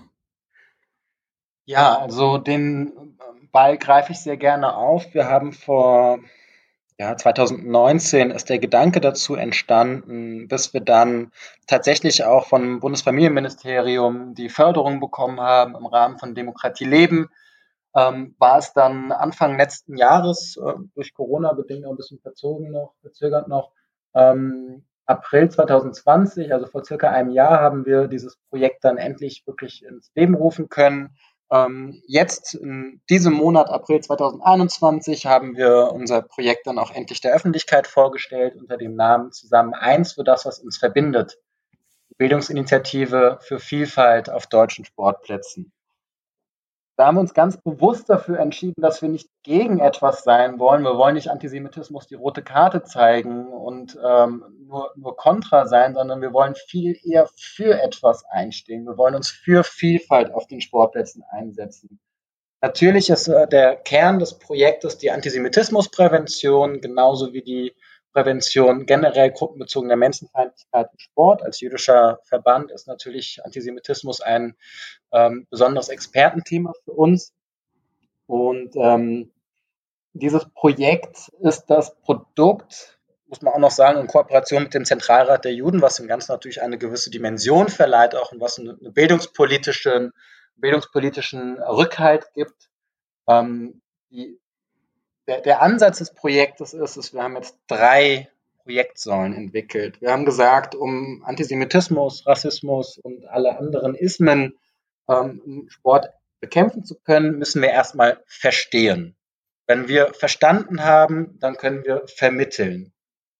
Ja, also den Ball greife ich sehr gerne auf. Wir haben vor ja, zwanzig neunzehn ist der Gedanke dazu entstanden, bis wir dann tatsächlich auch vom Bundesfamilienministerium die Förderung bekommen haben im Rahmen von Demokratie leben. Ähm, war es dann Anfang letzten Jahres, äh, durch Corona bedingt noch ein bisschen verzogen noch, verzögert noch, ähm, April zwanzig zwanzig, also vor circa einem Jahr, haben wir dieses Projekt dann endlich wirklich ins Leben rufen können. Ähm, jetzt, in diesem Monat, April zwanzig einundzwanzig, haben wir unser Projekt dann auch endlich der Öffentlichkeit vorgestellt unter dem Namen Zusammen eins für das, was uns verbindet. Die Bildungsinitiative für Vielfalt auf deutschen Sportplätzen. Da haben wir uns ganz bewusst dafür entschieden, dass wir nicht gegen etwas sein wollen. Wir wollen nicht Antisemitismus die rote Karte zeigen und ähm, nur, nur kontra sein, sondern wir wollen viel eher für etwas einstehen. Wir wollen uns für Vielfalt auf den Sportplätzen einsetzen. Natürlich ist äh, der Kern des Projektes die Antisemitismusprävention, genauso wie die Prävention generell gruppenbezogener Menschenfeindlichkeit im Sport. Als jüdischer Verband ist natürlich Antisemitismus ein ähm, besonderes Expertenthema für uns. Und ähm, dieses Projekt ist das Produkt, muss man auch noch sagen, in Kooperation mit dem Zentralrat der Juden, was dem Ganzen natürlich eine gewisse Dimension verleiht, auch und was eine, eine bildungspolitischen, bildungspolitischen Rückhalt gibt. Ähm, die Der, der Ansatz des Projektes ist, ist, wir haben jetzt drei Projektsäulen entwickelt. Wir haben gesagt, um Antisemitismus, Rassismus und alle anderen Ismen ähm, im Sport bekämpfen zu können, müssen wir erstmal verstehen. Wenn wir verstanden haben, dann können wir vermitteln.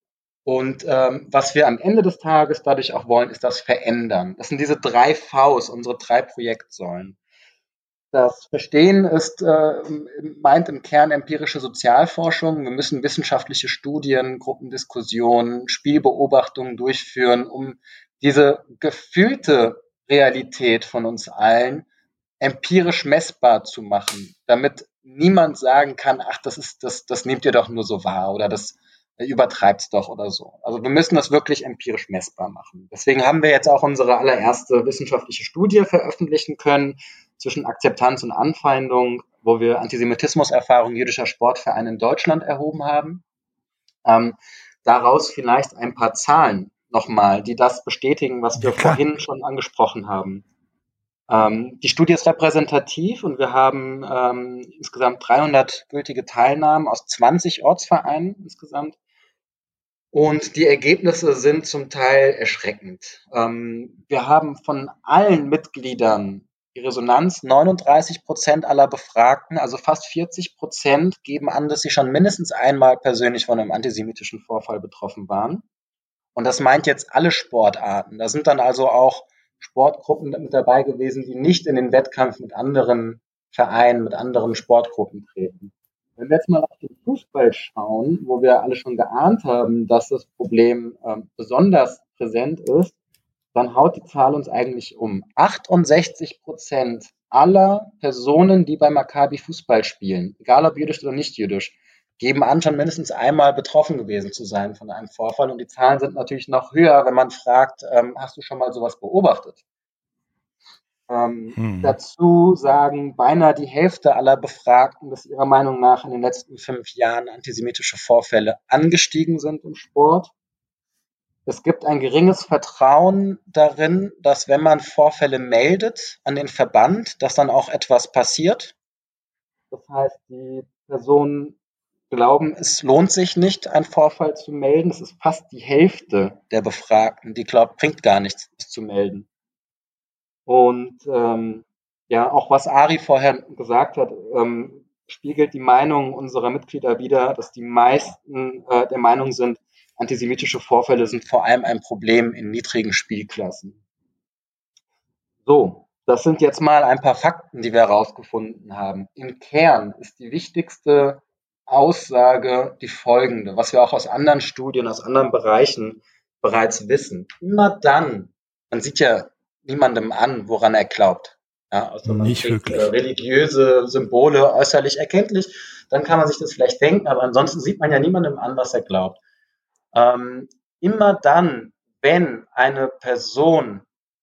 Und ähm, was wir am Ende des Tages dadurch auch wollen, ist das Verändern. Das sind diese drei Vs, unsere drei Projektsäulen. Das Verstehen ist, äh, meint im Kern empirische Sozialforschung. Wir müssen wissenschaftliche Studien, Gruppendiskussionen, Spielbeobachtungen durchführen, um diese gefühlte Realität von uns allen empirisch messbar zu machen, damit niemand sagen kann, ach, das ist, das, das nehmt ihr doch nur so wahr oder das übertreibt's doch oder so. Also wir müssen das wirklich empirisch messbar machen. Deswegen haben wir jetzt auch unsere allererste wissenschaftliche Studie veröffentlichen können zwischen Akzeptanz und Anfeindung, wo wir Antisemitismuserfahrungen jüdischer Sportvereine in Deutschland erhoben haben. Ähm, daraus vielleicht ein paar Zahlen nochmal, die das bestätigen, was wir ja, vorhin schon angesprochen haben. Ähm, die Studie ist repräsentativ und wir haben ähm, insgesamt dreihundert gültige Teilnahmen aus zwanzig Ortsvereinen insgesamt. Und die Ergebnisse sind zum Teil erschreckend. Ähm, wir haben von allen Mitgliedern die Resonanz, neununddreißig Prozent aller Befragten, also fast vierzig Prozent, geben an, dass sie schon mindestens einmal persönlich von einem antisemitischen Vorfall betroffen waren. Und das meint jetzt alle Sportarten. Da sind dann also auch Sportgruppen mit dabei gewesen, die nicht in den Wettkampf mit anderen Vereinen, mit anderen Sportgruppen treten. Wenn wir jetzt mal auf den Fußball schauen, wo wir alle schon geahnt haben, dass das Problem äh, besonders präsent ist, dann haut die Zahl uns eigentlich um. achtundsechzig Prozent aller Personen, die bei Maccabi Fußball spielen, egal ob jüdisch oder nicht jüdisch, geben an, schon mindestens einmal betroffen gewesen zu sein von einem Vorfall. Und die Zahlen sind natürlich noch höher, wenn man fragt, ähm, hast du schon mal sowas beobachtet? Ähm, hm. Dazu sagen beinahe die Hälfte aller Befragten, dass ihrer Meinung nach in den letzten fünf Jahren antisemitische Vorfälle angestiegen sind im Sport. Es gibt ein geringes Vertrauen darin, dass wenn man Vorfälle meldet an den Verband, dass dann auch etwas passiert. Das heißt, die Personen glauben, es lohnt sich nicht, einen Vorfall zu melden. Das ist fast die Hälfte der Befragten, die glaubt, bringt gar nichts, es zu melden. Und ähm, ja, auch was Ari vorher gesagt hat, ähm, spiegelt die Meinung unserer Mitglieder wider, dass die meisten äh, der Meinung sind, antisemitische Vorfälle sind vor allem ein Problem in niedrigen Spielklassen. So, das sind jetzt mal ein paar Fakten, die wir herausgefunden haben. Im Kern ist die wichtigste Aussage die folgende, was wir auch aus anderen Studien, aus anderen Bereichen bereits wissen. Immer dann, man sieht ja niemandem an, woran er glaubt. Ja, also man Nicht kriegt, wirklich. Äh, religiöse Symbole äußerlich erkenntlich, dann kann man sich das vielleicht denken, aber ansonsten sieht man ja niemandem an, was er glaubt. Ähm, immer dann, wenn eine Person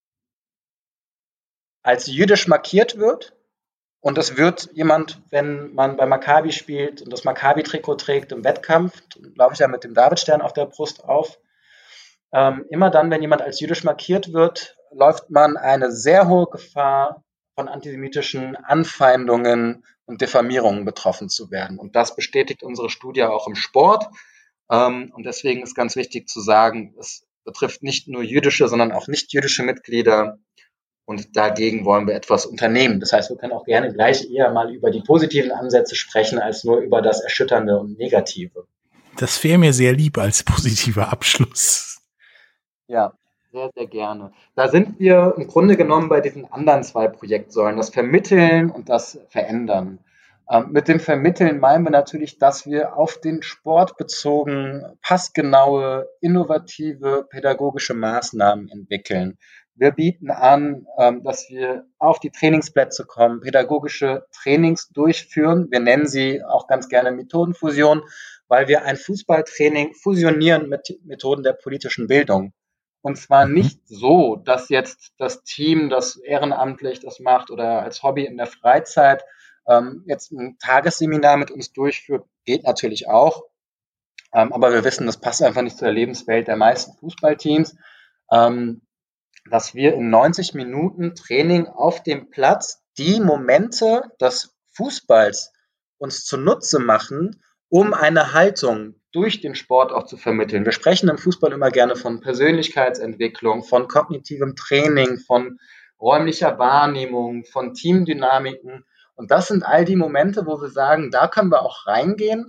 als jüdisch markiert wird, und es wird jemand, wenn man bei Maccabi spielt und das Maccabi-Trikot trägt im Wettkampf, laufe ich ja mit dem Davidstern auf der Brust auf, ähm, immer dann, wenn jemand als jüdisch markiert wird, läuft man eine sehr hohe Gefahr, von antisemitischen Anfeindungen und Diffamierungen betroffen zu werden. Und das bestätigt unsere Studie auch im Sport. Ähm, und deswegen ist ganz wichtig zu sagen, es betrifft nicht nur jüdische, sondern auch nicht-jüdische Mitglieder. Und dagegen wollen wir etwas unternehmen. Das heißt, wir können auch gerne gleich eher mal über die positiven Ansätze sprechen, als nur über das Erschütternde und Negative. Das wäre mir sehr lieb als positiver Abschluss. Ja, sehr, sehr gerne. Da sind wir im Grunde genommen bei diesen anderen zwei Projektsäulen, das Vermitteln und das Verändern. Ähm, mit dem Vermitteln meinen wir natürlich, dass wir auf den Sport bezogen passgenaue, innovative, pädagogische Maßnahmen entwickeln. Wir bieten an, ähm, dass wir auf die Trainingsplätze kommen, pädagogische Trainings durchführen. Wir nennen sie auch ganz gerne Methodenfusion, weil wir ein Fußballtraining fusionieren mit Methoden der politischen Bildung. Und zwar nicht so, dass jetzt das Team, das ehrenamtlich das macht oder als Hobby in der Freizeit ähm, jetzt ein Tagesseminar mit uns durchführt, geht natürlich auch. Ähm, aber wir wissen, das passt einfach nicht zur Lebenswelt der meisten Fußballteams. Ähm, dass wir in neunzig Minuten Training auf dem Platz die Momente des Fußballs uns zunutze machen, um eine Haltung durch den Sport auch zu vermitteln. Wir sprechen im Fußball immer gerne von Persönlichkeitsentwicklung, von kognitivem Training, von räumlicher Wahrnehmung, von Teamdynamiken. Und das sind all die Momente, wo wir sagen, da können wir auch reingehen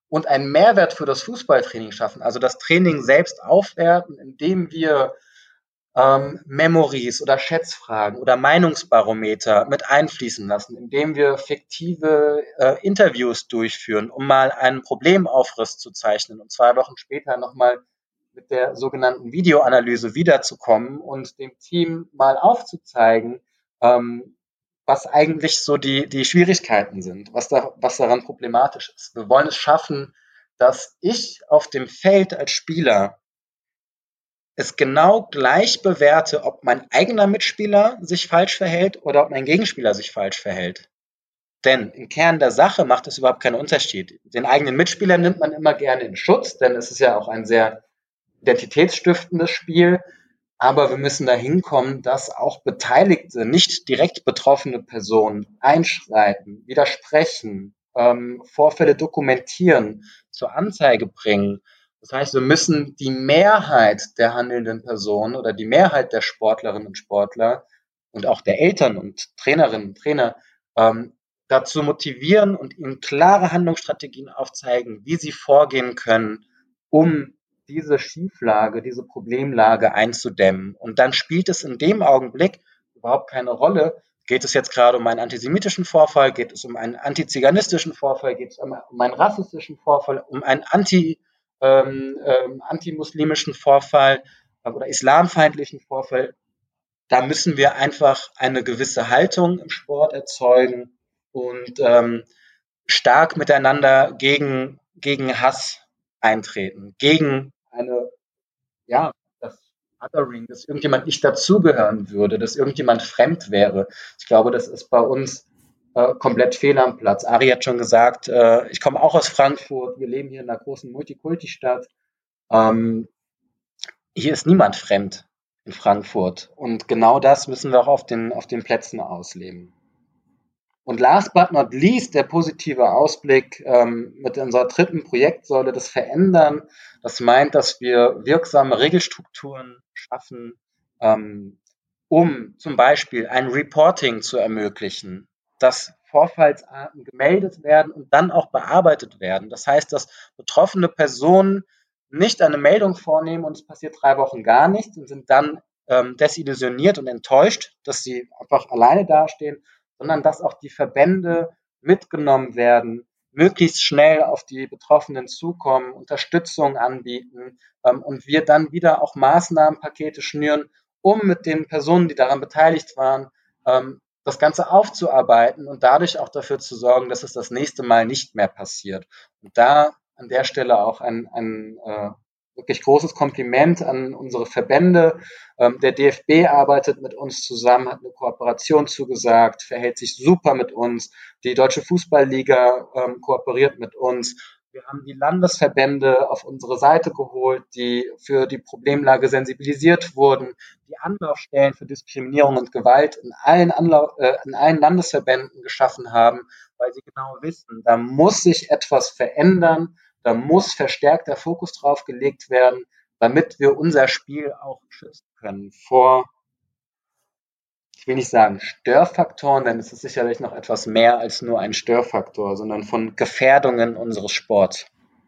und einen Mehrwert für das Fußballtraining schaffen, also das Training selbst aufwerten, indem wir ähm, Memories oder Schätzfragen oder Meinungsbarometer mit einfließen lassen, indem wir fiktive äh, Interviews durchführen, um mal einen Problemaufriss zu zeichnen und zwei Wochen später nochmal mit der sogenannten Videoanalyse wiederzukommen und dem Team mal aufzuzeigen, ähm, was eigentlich so die, die Schwierigkeiten sind, was, da, was daran problematisch ist. Wir wollen es schaffen, dass ich auf dem Feld als Spieler es genau gleich bewerte, ob mein eigener Mitspieler sich falsch verhält oder ob mein Gegenspieler sich falsch verhält. Denn im Kern der Sache macht es überhaupt keinen Unterschied. Den eigenen Mitspieler nimmt man immer gerne in Schutz, denn es ist ja auch ein sehr identitätsstiftendes Spiel. Aber wir müssen dahin kommen, dass auch Beteiligte, nicht direkt betroffene Personen einschreiten, widersprechen, ähm, Vorfälle dokumentieren, zur Anzeige bringen. Das heißt, wir müssen die Mehrheit der handelnden Personen oder die Mehrheit der Sportlerinnen und Sportler und auch der Eltern und Trainerinnen und Trainer ähm, dazu motivieren und ihnen klare Handlungsstrategien aufzeigen, wie sie vorgehen können, um diese Schieflage, diese Problemlage einzudämmen. Und dann spielt es in dem Augenblick überhaupt keine Rolle, geht es jetzt gerade um einen antisemitischen Vorfall, geht es um einen antiziganistischen Vorfall, geht es um, um einen rassistischen Vorfall, um einen anti, ähm, ähm, antimuslimischen Vorfall äh, oder islamfeindlichen Vorfall. Da müssen wir einfach eine gewisse Haltung im Sport erzeugen und ähm, stark miteinander gegen, gegen Hass eintreten, gegen eine, ja, das Othering, dass irgendjemand nicht dazugehören würde, dass irgendjemand fremd wäre. Ich glaube, das ist bei uns äh, komplett fehl am Platz. Ari hat schon gesagt, äh, ich komme auch aus Frankfurt, wir leben hier in einer großen Multikulti-Stadt. Ähm, hier ist niemand fremd in Frankfurt. Und genau das müssen wir auch auf den, auf den Plätzen ausleben. Und last but not least, der positive Ausblick ähm, mit unserer dritten Projektsäule, das Verändern. Das meint, dass wir wirksame Regelstrukturen schaffen, ähm, um zum Beispiel ein Reporting zu ermöglichen, dass Vorfallsarten gemeldet werden und dann auch bearbeitet werden. Das heißt, dass betroffene Personen nicht eine Meldung vornehmen und es passiert drei Wochen gar nichts und sind dann ähm, desillusioniert und enttäuscht, dass sie einfach alleine dastehen, sondern dass auch die Verbände mitgenommen werden, möglichst schnell auf die Betroffenen zukommen, Unterstützung anbieten ähm, und wir dann wieder auch Maßnahmenpakete schnüren, um mit den Personen, die daran beteiligt waren, ähm, das Ganze aufzuarbeiten und dadurch auch dafür zu sorgen, dass es das nächste Mal nicht mehr passiert. Und da an der Stelle auch ein, ein äh, wirklich großes Kompliment an unsere Verbände. Ähm, der D F B arbeitet mit uns zusammen, hat eine Kooperation zugesagt, verhält sich super mit uns. Die Deutsche Fußballliga ähm, kooperiert mit uns. Wir haben die Landesverbände auf unsere Seite geholt, die für die Problemlage sensibilisiert wurden, die Anlaufstellen für Diskriminierung und Gewalt in allen, Anlauf, äh, in allen Landesverbänden geschaffen haben, weil sie genau wissen, da muss sich etwas verändern, da muss verstärkter Fokus drauf gelegt werden, damit wir unser Spiel auch schützen können vor, ich will nicht sagen Störfaktoren, denn es ist sicherlich noch etwas mehr als nur ein Störfaktor, sondern von Gefährdungen unseres Sports.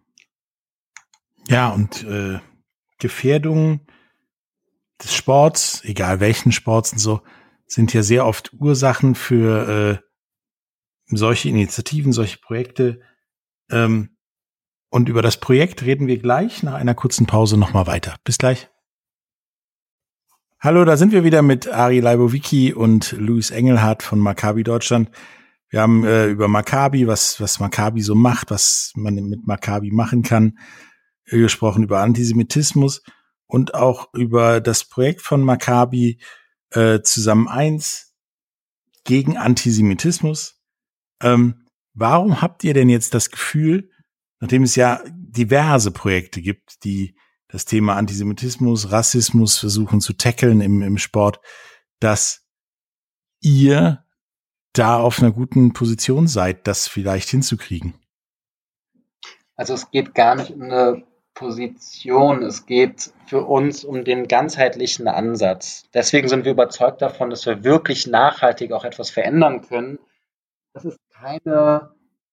Ja, und äh, Gefährdungen des Sports, egal welchen Sports und so, sind ja sehr oft Ursachen für äh, solche Initiativen, solche Projekte. Ähm, Und über das Projekt reden wir gleich nach einer kurzen Pause nochmal weiter. Bis gleich. Hallo, da sind wir wieder mit Ari Leibowicki und Luis Engelhardt von Maccabi Deutschland. Wir haben äh, über Maccabi, was was Maccabi so macht, was man mit Maccabi machen kann, äh, gesprochen, über Antisemitismus und auch über das Projekt von Maccabi äh, Zusammen eins gegen Antisemitismus. Ähm, warum habt ihr denn jetzt das Gefühl, nachdem es ja diverse Projekte gibt, die das Thema Antisemitismus, Rassismus versuchen zu tackeln im, im Sport, dass ihr da auf einer guten Position seid, das vielleicht hinzukriegen? Also es geht gar nicht um eine Position, es geht für uns um den ganzheitlichen Ansatz. Deswegen sind wir überzeugt davon, dass wir wirklich nachhaltig auch etwas verändern können. Das ist keine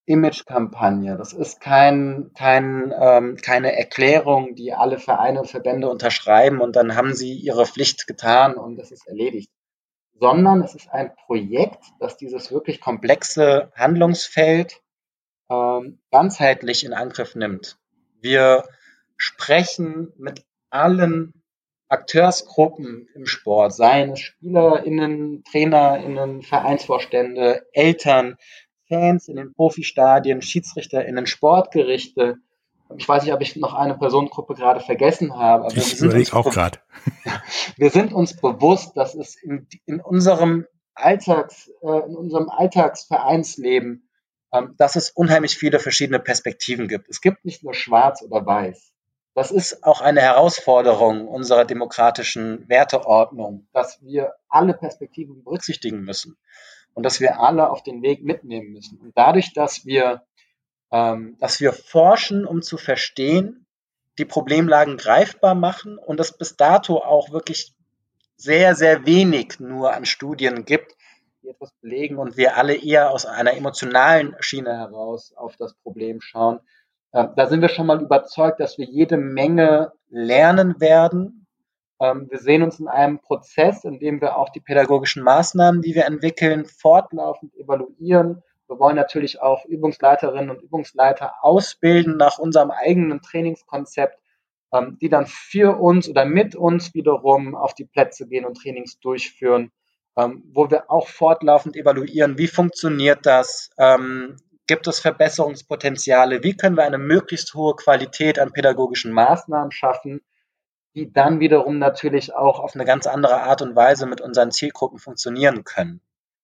Image-Kampagne. Das ist kein, kein, ähm, keine Erklärung, die alle Vereine und Verbände unterschreiben und dann haben sie ihre Pflicht getan und das ist erledigt. Sondern es ist ein Projekt, das dieses wirklich komplexe Handlungsfeld ähm, ganzheitlich in Angriff nimmt. Wir sprechen mit allen Akteursgruppen im Sport, seien es SpielerInnen, TrainerInnen, Vereinsvorstände, Eltern, Fans in den Profistadien, SchiedsrichterInnen, Sportgerichte. Ich weiß nicht, ob ich noch eine Personengruppe gerade vergessen habe, aber wir Ich sind, uns überlege auch be- gerade. wir sind uns bewusst, dass es in, in unserem Alltags, äh, in unserem Alltagsvereinsleben, ähm, dass es unheimlich viele verschiedene Perspektiven gibt. Es gibt nicht nur schwarz oder weiß. Das ist auch eine Herausforderung unserer demokratischen Werteordnung, dass wir alle Perspektiven berücksichtigen müssen und dass wir alle auf den Weg mitnehmen müssen. Und dadurch, dass wir, ähm, dass wir forschen, um zu verstehen, die Problemlagen greifbar machen und es bis dato auch wirklich sehr, sehr wenig nur an Studien gibt, die etwas belegen und wir alle eher aus einer emotionalen Schiene heraus auf das Problem schauen. Äh, da sind wir schon mal überzeugt, dass wir jede Menge lernen werden. Ähm, wir sehen uns in einem Prozess, in dem wir auch die pädagogischen Maßnahmen, die wir entwickeln, fortlaufend evaluieren. Wir wollen natürlich auch Übungsleiterinnen und Übungsleiter ausbilden nach unserem eigenen Trainingskonzept, ähm, die dann für uns oder mit uns wiederum auf die Plätze gehen und Trainings durchführen, ähm, wo wir auch fortlaufend evaluieren, wie funktioniert das, ähm, gibt es Verbesserungspotenziale, wie können wir eine möglichst hohe Qualität an pädagogischen Maßnahmen schaffen, die dann wiederum natürlich auch auf eine ganz andere Art und Weise mit unseren Zielgruppen funktionieren können.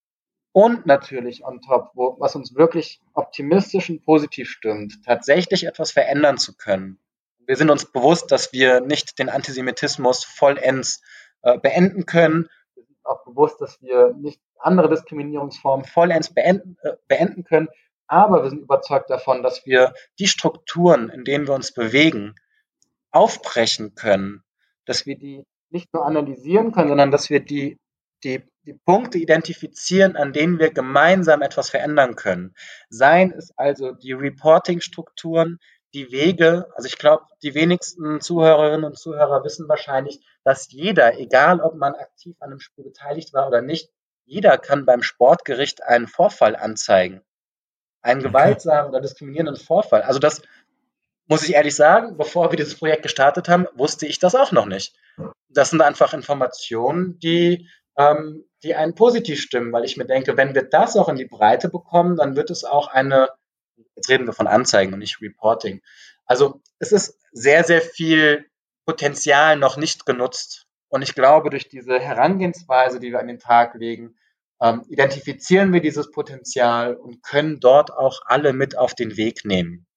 Und natürlich on top, wo, was uns wirklich optimistisch und positiv stimmt, tatsächlich etwas verändern zu können. Wir sind uns bewusst, dass wir nicht den Antisemitismus vollends äh, beenden können. Wir sind auch bewusst, dass wir nicht andere Diskriminierungsformen vollends beenden, äh, beenden können. Aber wir sind überzeugt davon, dass wir die Strukturen, in denen wir uns bewegen, aufbrechen können, dass wir die nicht nur analysieren können, sondern dass wir die, die, die Punkte identifizieren, an denen wir gemeinsam etwas verändern können. Seien es also die Reporting-Strukturen, die Wege, also ich glaube, die wenigsten Zuhörerinnen und Zuhörer wissen wahrscheinlich, dass jeder, egal ob man aktiv an einem Spiel beteiligt war oder nicht, jeder kann beim Sportgericht einen Vorfall anzeigen. Einen Okay. gewaltsamen oder diskriminierenden Vorfall. Also das muss ich ehrlich sagen, bevor wir dieses Projekt gestartet haben, wusste ich das auch noch nicht. Das sind einfach Informationen, die, ähm, die einen positiv stimmen, weil ich mir denke, wenn wir das auch in die Breite bekommen, dann wird es auch eine, jetzt reden wir von Anzeigen und nicht Reporting. Also es ist sehr, sehr viel Potenzial noch nicht genutzt. Und ich glaube, durch diese Herangehensweise, die wir an den Tag legen, ähm, identifizieren wir dieses Potenzial und können dort auch alle mit auf den Weg nehmen.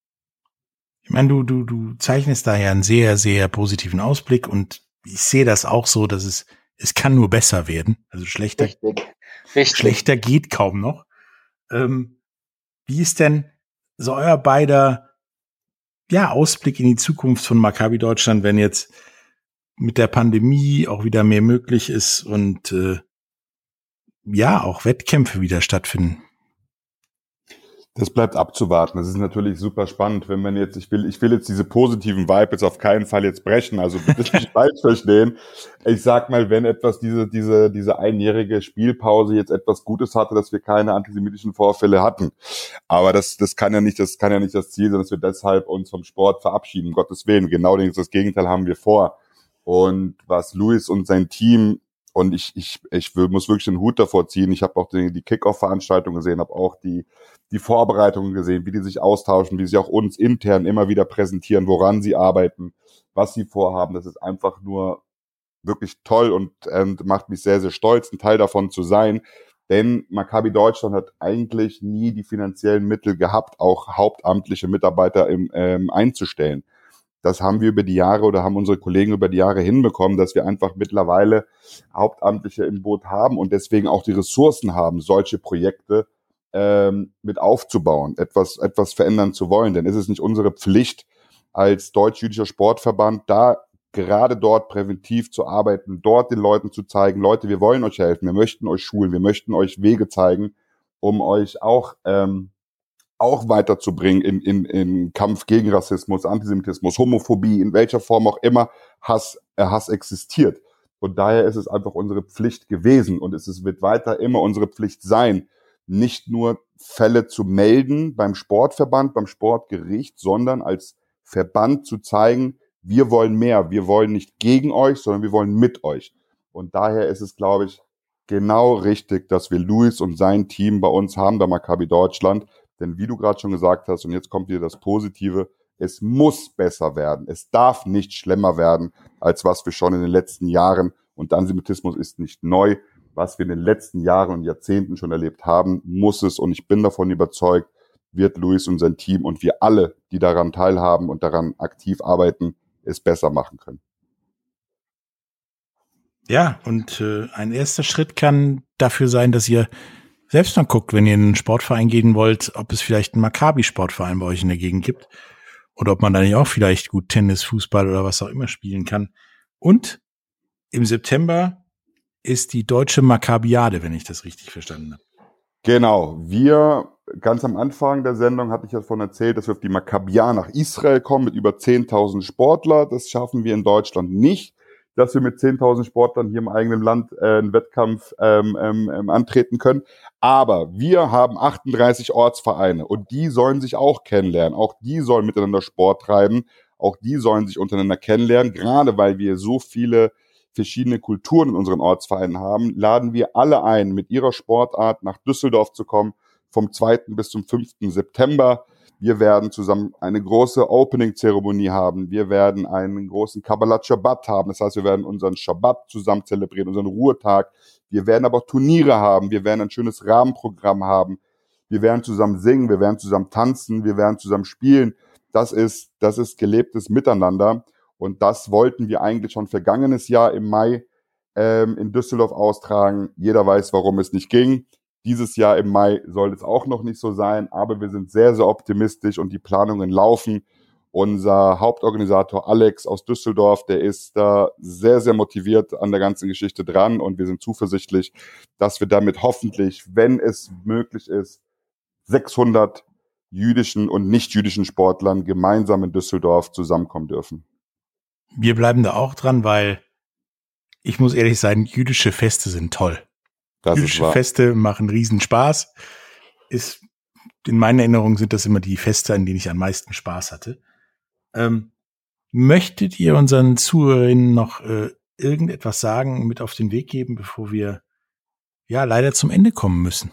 Ich meine, du, du, du zeichnest da ja einen sehr, sehr positiven Ausblick und ich sehe das auch so, dass es, es kann nur besser werden. Also schlechter, Richtig. Richtig. schlechter geht kaum noch. Ähm, wie ist denn so euer beider, ja, Ausblick in die Zukunft von Maccabi Deutschland, wenn jetzt mit der Pandemie auch wieder mehr möglich ist und, äh, ja, auch Wettkämpfe wieder stattfinden? Das bleibt abzuwarten. Das ist natürlich super spannend, wenn man jetzt, ich will, ich will jetzt diese positiven Vibe jetzt auf keinen Fall jetzt brechen, also bitte nicht falsch verstehen. Ich sag mal, wenn etwas diese, diese, diese einjährige Spielpause jetzt etwas Gutes hatte, dass wir keine antisemitischen Vorfälle hatten. Aber das, das kann ja nicht, das kann ja nicht das Ziel sein, dass wir deshalb uns vom Sport verabschieden, um Gottes Willen. Genau das Gegenteil haben wir vor. Und was Luis und sein Team Und ich, ich, ich muss wirklich den Hut davor ziehen. Ich habe auch die, die Kick-Off-Veranstaltung gesehen, habe auch die, die Vorbereitungen gesehen, wie die sich austauschen, wie sie auch uns intern immer wieder präsentieren, woran sie arbeiten, was sie vorhaben. Das ist einfach nur wirklich toll und, und macht mich sehr, sehr stolz, ein Teil davon zu sein. Denn Maccabi Deutschland hat eigentlich nie die finanziellen Mittel gehabt, auch hauptamtliche Mitarbeiter im, ähm, einzustellen. Das haben wir über die Jahre oder haben unsere Kollegen über die Jahre hinbekommen, dass wir einfach mittlerweile Hauptamtliche im Boot haben und deswegen auch die Ressourcen haben, solche Projekte ähm, mit aufzubauen, etwas etwas verändern zu wollen. Denn ist es nicht unsere Pflicht als deutsch-jüdischer Sportverband, da gerade dort präventiv zu arbeiten, dort den Leuten zu zeigen, Leute, wir wollen euch helfen, wir möchten euch schulen, wir möchten euch Wege zeigen, um euch auch ähm, auch weiterzubringen in, in, in Kampf gegen Rassismus, Antisemitismus, Homophobie, in welcher Form auch immer Hass, äh, Hass existiert. Und daher ist es einfach unsere Pflicht gewesen und es ist, wird weiter immer unsere Pflicht sein, nicht nur Fälle zu melden beim Sportverband, beim Sportgericht, sondern als Verband zu zeigen, wir wollen mehr, wir wollen nicht gegen euch, sondern wir wollen mit euch. Und daher ist es, glaube ich, genau richtig, dass wir Luis und sein Team bei uns haben, bei Maccabi Deutschland. Denn wie du gerade schon gesagt hast, und jetzt kommt wieder das Positive, es muss besser werden. Es darf nicht schlimmer werden, als was wir schon in den letzten Jahren, und Antisemitismus ist nicht neu, was wir in den letzten Jahren und Jahrzehnten schon erlebt haben, muss es, und ich bin davon überzeugt, wird Luis und sein Team und wir alle, die daran teilhaben und daran aktiv arbeiten, es besser machen können. Ja, und äh, ein erster Schritt kann dafür sein, dass ihr selbst mal guckt, wenn ihr in einen Sportverein gehen wollt, ob es vielleicht einen Maccabi-Sportverein bei euch in der Gegend gibt oder ob man da nicht auch vielleicht gut Tennis, Fußball oder was auch immer spielen kann. Und im September ist die deutsche Maccabiade, wenn ich das richtig verstanden habe. Genau, wir ganz am Anfang der Sendung hatte ich ja davon erzählt, dass wir auf die Maccabia nach Israel kommen mit über zehntausend Sportler. Das schaffen wir in Deutschland nicht, dass wir mit zehntausend Sportlern hier im eigenen Land äh, einen Wettkampf ähm, ähm, antreten können. Aber wir haben achtunddreißig Ortsvereine und die sollen sich auch kennenlernen. Auch die sollen miteinander Sport treiben. Auch die sollen sich untereinander kennenlernen. Gerade weil wir so viele verschiedene Kulturen in unseren Ortsvereinen haben, laden wir alle ein, mit ihrer Sportart nach Düsseldorf zu kommen, vom zweiten bis zum fünften September. Wir werden zusammen eine große Opening-Zeremonie haben. Wir werden einen großen Kabbalat Shabbat haben. Das heißt, wir werden unseren Shabbat zusammen zelebrieren, unseren Ruhetag. Wir werden aber auch Turniere haben. Wir werden ein schönes Rahmenprogramm haben. Wir werden zusammen singen. Wir werden zusammen tanzen. Wir werden zusammen spielen. Das ist, das ist gelebtes Miteinander. Und das wollten wir eigentlich schon vergangenes Jahr im Mai ähm, in Düsseldorf austragen. Jeder weiß, warum es nicht ging. Dieses Jahr im Mai soll es auch noch nicht so sein, aber wir sind sehr, sehr optimistisch und die Planungen laufen. Unser Hauptorganisator Alex aus Düsseldorf, der ist da sehr, sehr motiviert an der ganzen Geschichte dran und wir sind zuversichtlich, dass wir damit hoffentlich, wenn es möglich ist, sechshundert jüdischen und nicht-jüdischen Sportlern gemeinsam in Düsseldorf zusammenkommen dürfen. Wir bleiben da auch dran, weil ich muss ehrlich sein, jüdische Feste sind toll. Das Jüdische ist wahr. Feste machen riesen Spaß. Ist, in meiner Erinnerung sind das immer die Feste, an denen ich am meisten Spaß hatte. Ähm, möchtet ihr unseren Zuhörerinnen noch äh, irgendetwas sagen, mit auf den Weg geben, bevor wir ja leider zum Ende kommen müssen?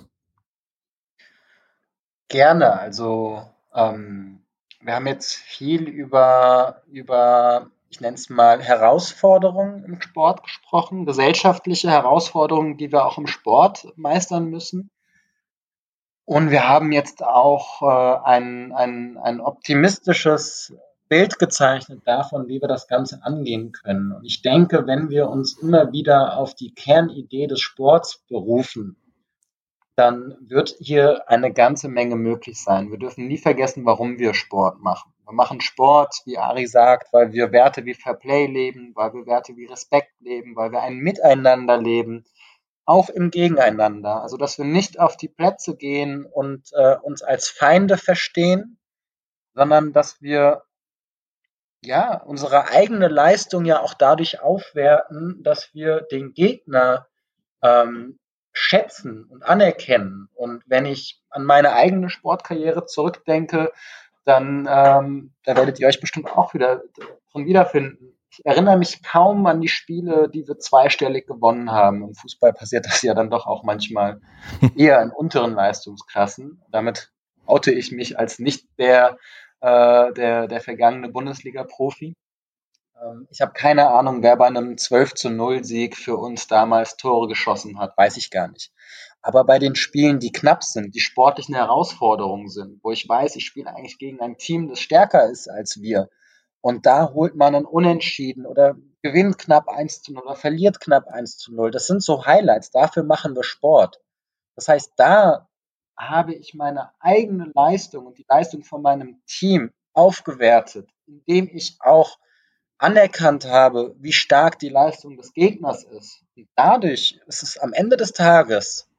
Gerne. Also ähm, wir haben jetzt viel über, über, ich nenne es mal, Herausforderungen im Sport gesprochen, gesellschaftliche Herausforderungen, die wir auch im Sport meistern müssen. Und wir haben jetzt auch äh, ein, ein, ein optimistisches Bild gezeichnet davon, wie wir das Ganze angehen können. Und ich denke, wenn wir uns immer wieder auf die Kernidee des Sports berufen, dann wird hier eine ganze Menge möglich sein. Wir dürfen nie vergessen, warum wir Sport machen. Wir machen Sport, wie Ari sagt, weil wir Werte wie Fair Play leben, weil wir Werte wie Respekt leben, weil wir ein Miteinander leben, auch im Gegeneinander. Also, dass wir nicht auf die Plätze gehen und äh, uns als Feinde verstehen, sondern dass wir ja unsere eigene Leistung ja auch dadurch aufwerten, dass wir den Gegner ähm, schätzen und anerkennen. Und wenn ich an meine eigene Sportkarriere zurückdenke, dann ähm, da werdet ihr euch bestimmt auch wieder drin wiederfinden. Ich erinnere mich kaum an die Spiele, die wir zweistellig gewonnen haben. Im Fußball passiert das ja dann doch auch manchmal eher in unteren Leistungsklassen. Damit oute ich mich als nicht der, äh, der, der vergangene Bundesliga-Profi. Ich habe keine Ahnung, wer bei einem zwölf zu null Sieg für uns damals Tore geschossen hat, weiß ich gar nicht. Aber bei den Spielen, die knapp sind, die sportlichen Herausforderungen sind, wo ich weiß, ich spiele eigentlich gegen ein Team, das stärker ist als wir, und da holt man einen Unentschieden oder gewinnt knapp eins zu null oder verliert knapp eins zu null. Das sind so Highlights, dafür machen wir Sport. Das heißt, da habe ich meine eigene Leistung und die Leistung von meinem Team aufgewertet, indem ich auch anerkannt habe, wie stark die Leistung des Gegners ist. Und dadurch ist es am Ende des Tages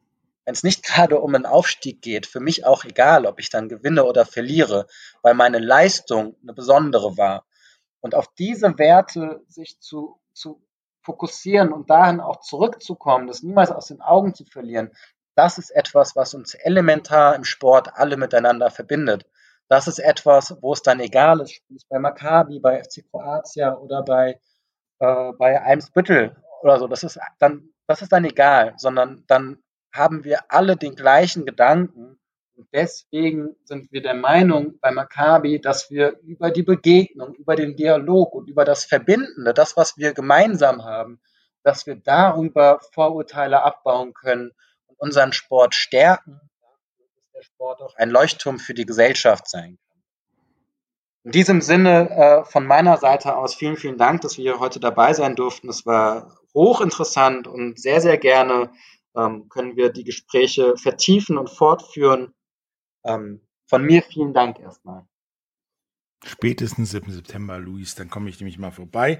wenn es nicht gerade um einen Aufstieg geht, für mich auch egal, ob ich dann gewinne oder verliere, weil meine Leistung eine besondere war. Und auf diese Werte sich zu, zu fokussieren und dahin auch zurückzukommen, das niemals aus den Augen zu verlieren, das ist etwas, was uns elementar im Sport alle miteinander verbindet. Das ist etwas, wo es dann egal ist, spielst bei Maccabi, bei F C Kroatia oder bei, äh, bei Eimsbüttel oder so. Das ist dann, das ist dann egal, sondern dann haben wir alle den gleichen Gedanken. Und deswegen sind wir der Meinung bei Maccabi, dass wir über die Begegnung, über den Dialog und über das Verbindende, das, was wir gemeinsam haben, dass wir darüber Vorurteile abbauen können und unseren Sport stärken, dass der Sport auch ein Leuchtturm für die Gesellschaft sein kann. In diesem Sinne äh, von meiner Seite aus vielen, vielen Dank, dass wir heute dabei sein durften. Es war hochinteressant und sehr, sehr gerne ähm, können wir die Gespräche vertiefen und fortführen. Ähm, von mir vielen Dank erstmal. Spätestens siebten September, Luis, dann komme ich nämlich mal vorbei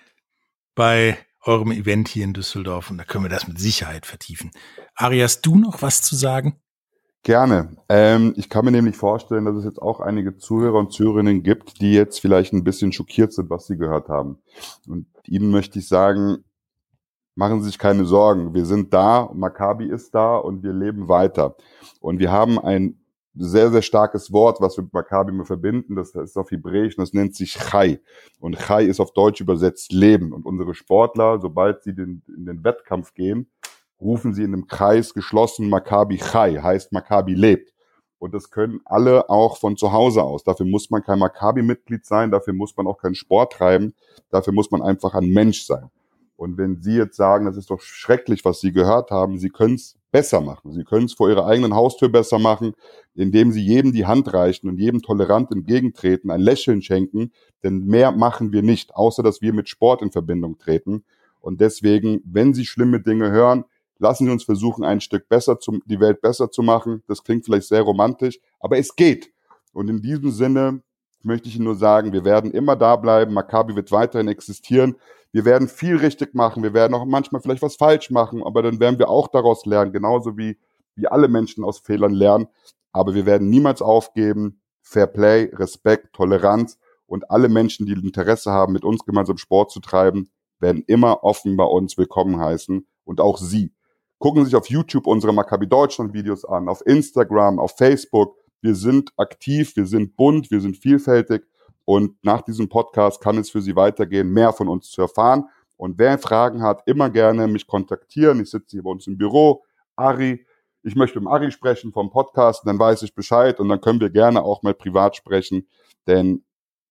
bei eurem Event hier in Düsseldorf und da können wir das mit Sicherheit vertiefen. Ari, hast du noch was zu sagen? Gerne. Ähm, ich kann mir nämlich vorstellen, dass es jetzt auch einige Zuhörer und Zuhörerinnen gibt, die jetzt vielleicht ein bisschen schockiert sind, was sie gehört haben. Und ihnen möchte ich sagen, machen Sie sich keine Sorgen. Wir sind da, Maccabi ist da und wir leben weiter. Und wir haben ein sehr, sehr starkes Wort, was wir mit Maccabi immer verbinden. Das ist auf Hebräisch und das nennt sich Chai. Und Chai ist auf Deutsch übersetzt Leben. Und unsere Sportler, sobald sie den, in den Wettkampf gehen, rufen sie in einem Kreis geschlossen Maccabi Chai, heißt Maccabi lebt. Und das können alle auch von zu Hause aus. Dafür muss man kein Maccabi-Mitglied sein, dafür muss man auch keinen Sport treiben, dafür muss man einfach ein Mensch sein. Und wenn Sie jetzt sagen, das ist doch schrecklich, was Sie gehört haben, Sie können es besser machen. Sie können es vor Ihrer eigenen Haustür besser machen, indem Sie jedem die Hand reichen und jedem tolerant entgegentreten, ein Lächeln schenken, denn mehr machen wir nicht, außer dass wir mit Sport in Verbindung treten. Und deswegen, wenn Sie schlimme Dinge hören, lassen Sie uns versuchen, ein Stück besser zu, die Welt besser zu machen. Das klingt vielleicht sehr romantisch, aber es geht. Und in diesem Sinne möchte ich Ihnen nur sagen, wir werden immer da bleiben. Maccabi wird weiterhin existieren. Wir werden viel richtig machen. Wir werden auch manchmal vielleicht was falsch machen, aber dann werden wir auch daraus lernen, genauso wie, wie alle Menschen aus Fehlern lernen. Aber wir werden niemals aufgeben. Fair Play, Respekt, Toleranz und alle Menschen, die Interesse haben, mit uns gemeinsam Sport zu treiben, werden immer offen bei uns willkommen heißen. Und auch Sie. Gucken Sie sich auf YouTube unsere Maccabi Deutschland Videos an, auf Instagram, auf Facebook. Wir sind aktiv, wir sind bunt, wir sind vielfältig. Und nach diesem Podcast kann es für Sie weitergehen, mehr von uns zu erfahren. Und wer Fragen hat, immer gerne mich kontaktieren. Ich sitze hier bei uns im Büro. Ari, ich möchte mit Ari sprechen vom Podcast, dann weiß ich Bescheid und dann können wir gerne auch mal privat sprechen. Denn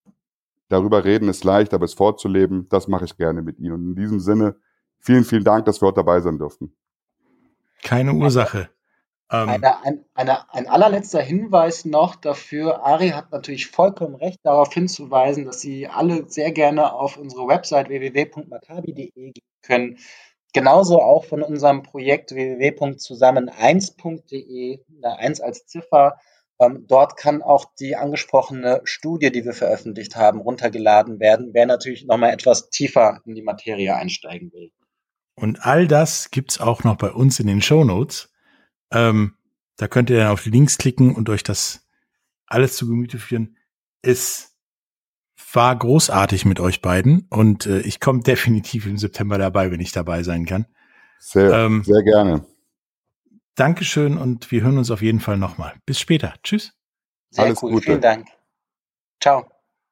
darüber reden ist leicht, aber es vorzuleben, das mache ich gerne mit Ihnen. Und in diesem Sinne, vielen, vielen Dank, dass wir heute dabei sein durften. Keine Ursache. Ähm, eine, ein, eine, ein allerletzter Hinweis noch dafür. Ari hat natürlich vollkommen recht, darauf hinzuweisen, dass Sie alle sehr gerne auf unsere Website w w w punkt maccabi punkt de gehen können. Genauso auch von unserem Projekt w w w punkt zusammen eins punkt de, eins als Ziffer. Ähm, dort kann auch die angesprochene Studie, die wir veröffentlicht haben, runtergeladen werden, wer natürlich nochmal etwas tiefer in die Materie einsteigen will. Und all das gibt's auch noch bei uns in den Shownotes. Ähm, da könnt ihr dann auf die Links klicken und euch das alles zu Gemüte führen. Es war großartig mit euch beiden und äh, ich komme definitiv im September dabei, wenn ich dabei sein kann. Sehr, ähm, sehr gerne. Dankeschön und wir hören uns auf jeden Fall nochmal. Bis später. Tschüss. Sehr Alles cool. Gute. Vielen Dank. Ciao.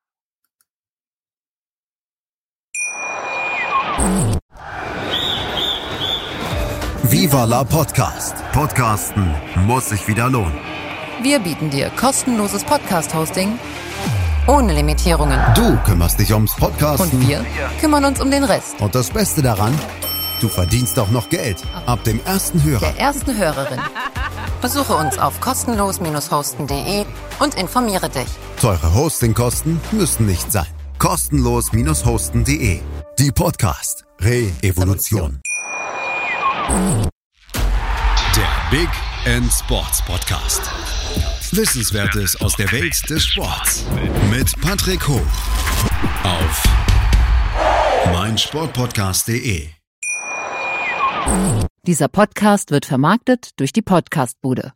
Viva la Podcast. Podcasten muss sich wieder lohnen. Wir bieten dir kostenloses Podcast-Hosting ohne Limitierungen. Du kümmerst dich ums Podcasten. Und wir kümmern uns um den Rest. Und das Beste daran, du verdienst auch noch Geld. Ab dem ersten Hörer. Der ersten Hörerin. Besuche uns auf kostenlos hosten punkt de und informiere dich. Teure Hostingkosten müssen nicht sein. kostenlos hosten punkt de. Die Podcast Re-Evolution. Der Big End Sports Podcast. Wissenswertes aus der Welt des Sports. Mit Patrick Hoch. Auf meinsportpodcast punkt de. Dieser Podcast wird vermarktet durch die Podcastbude.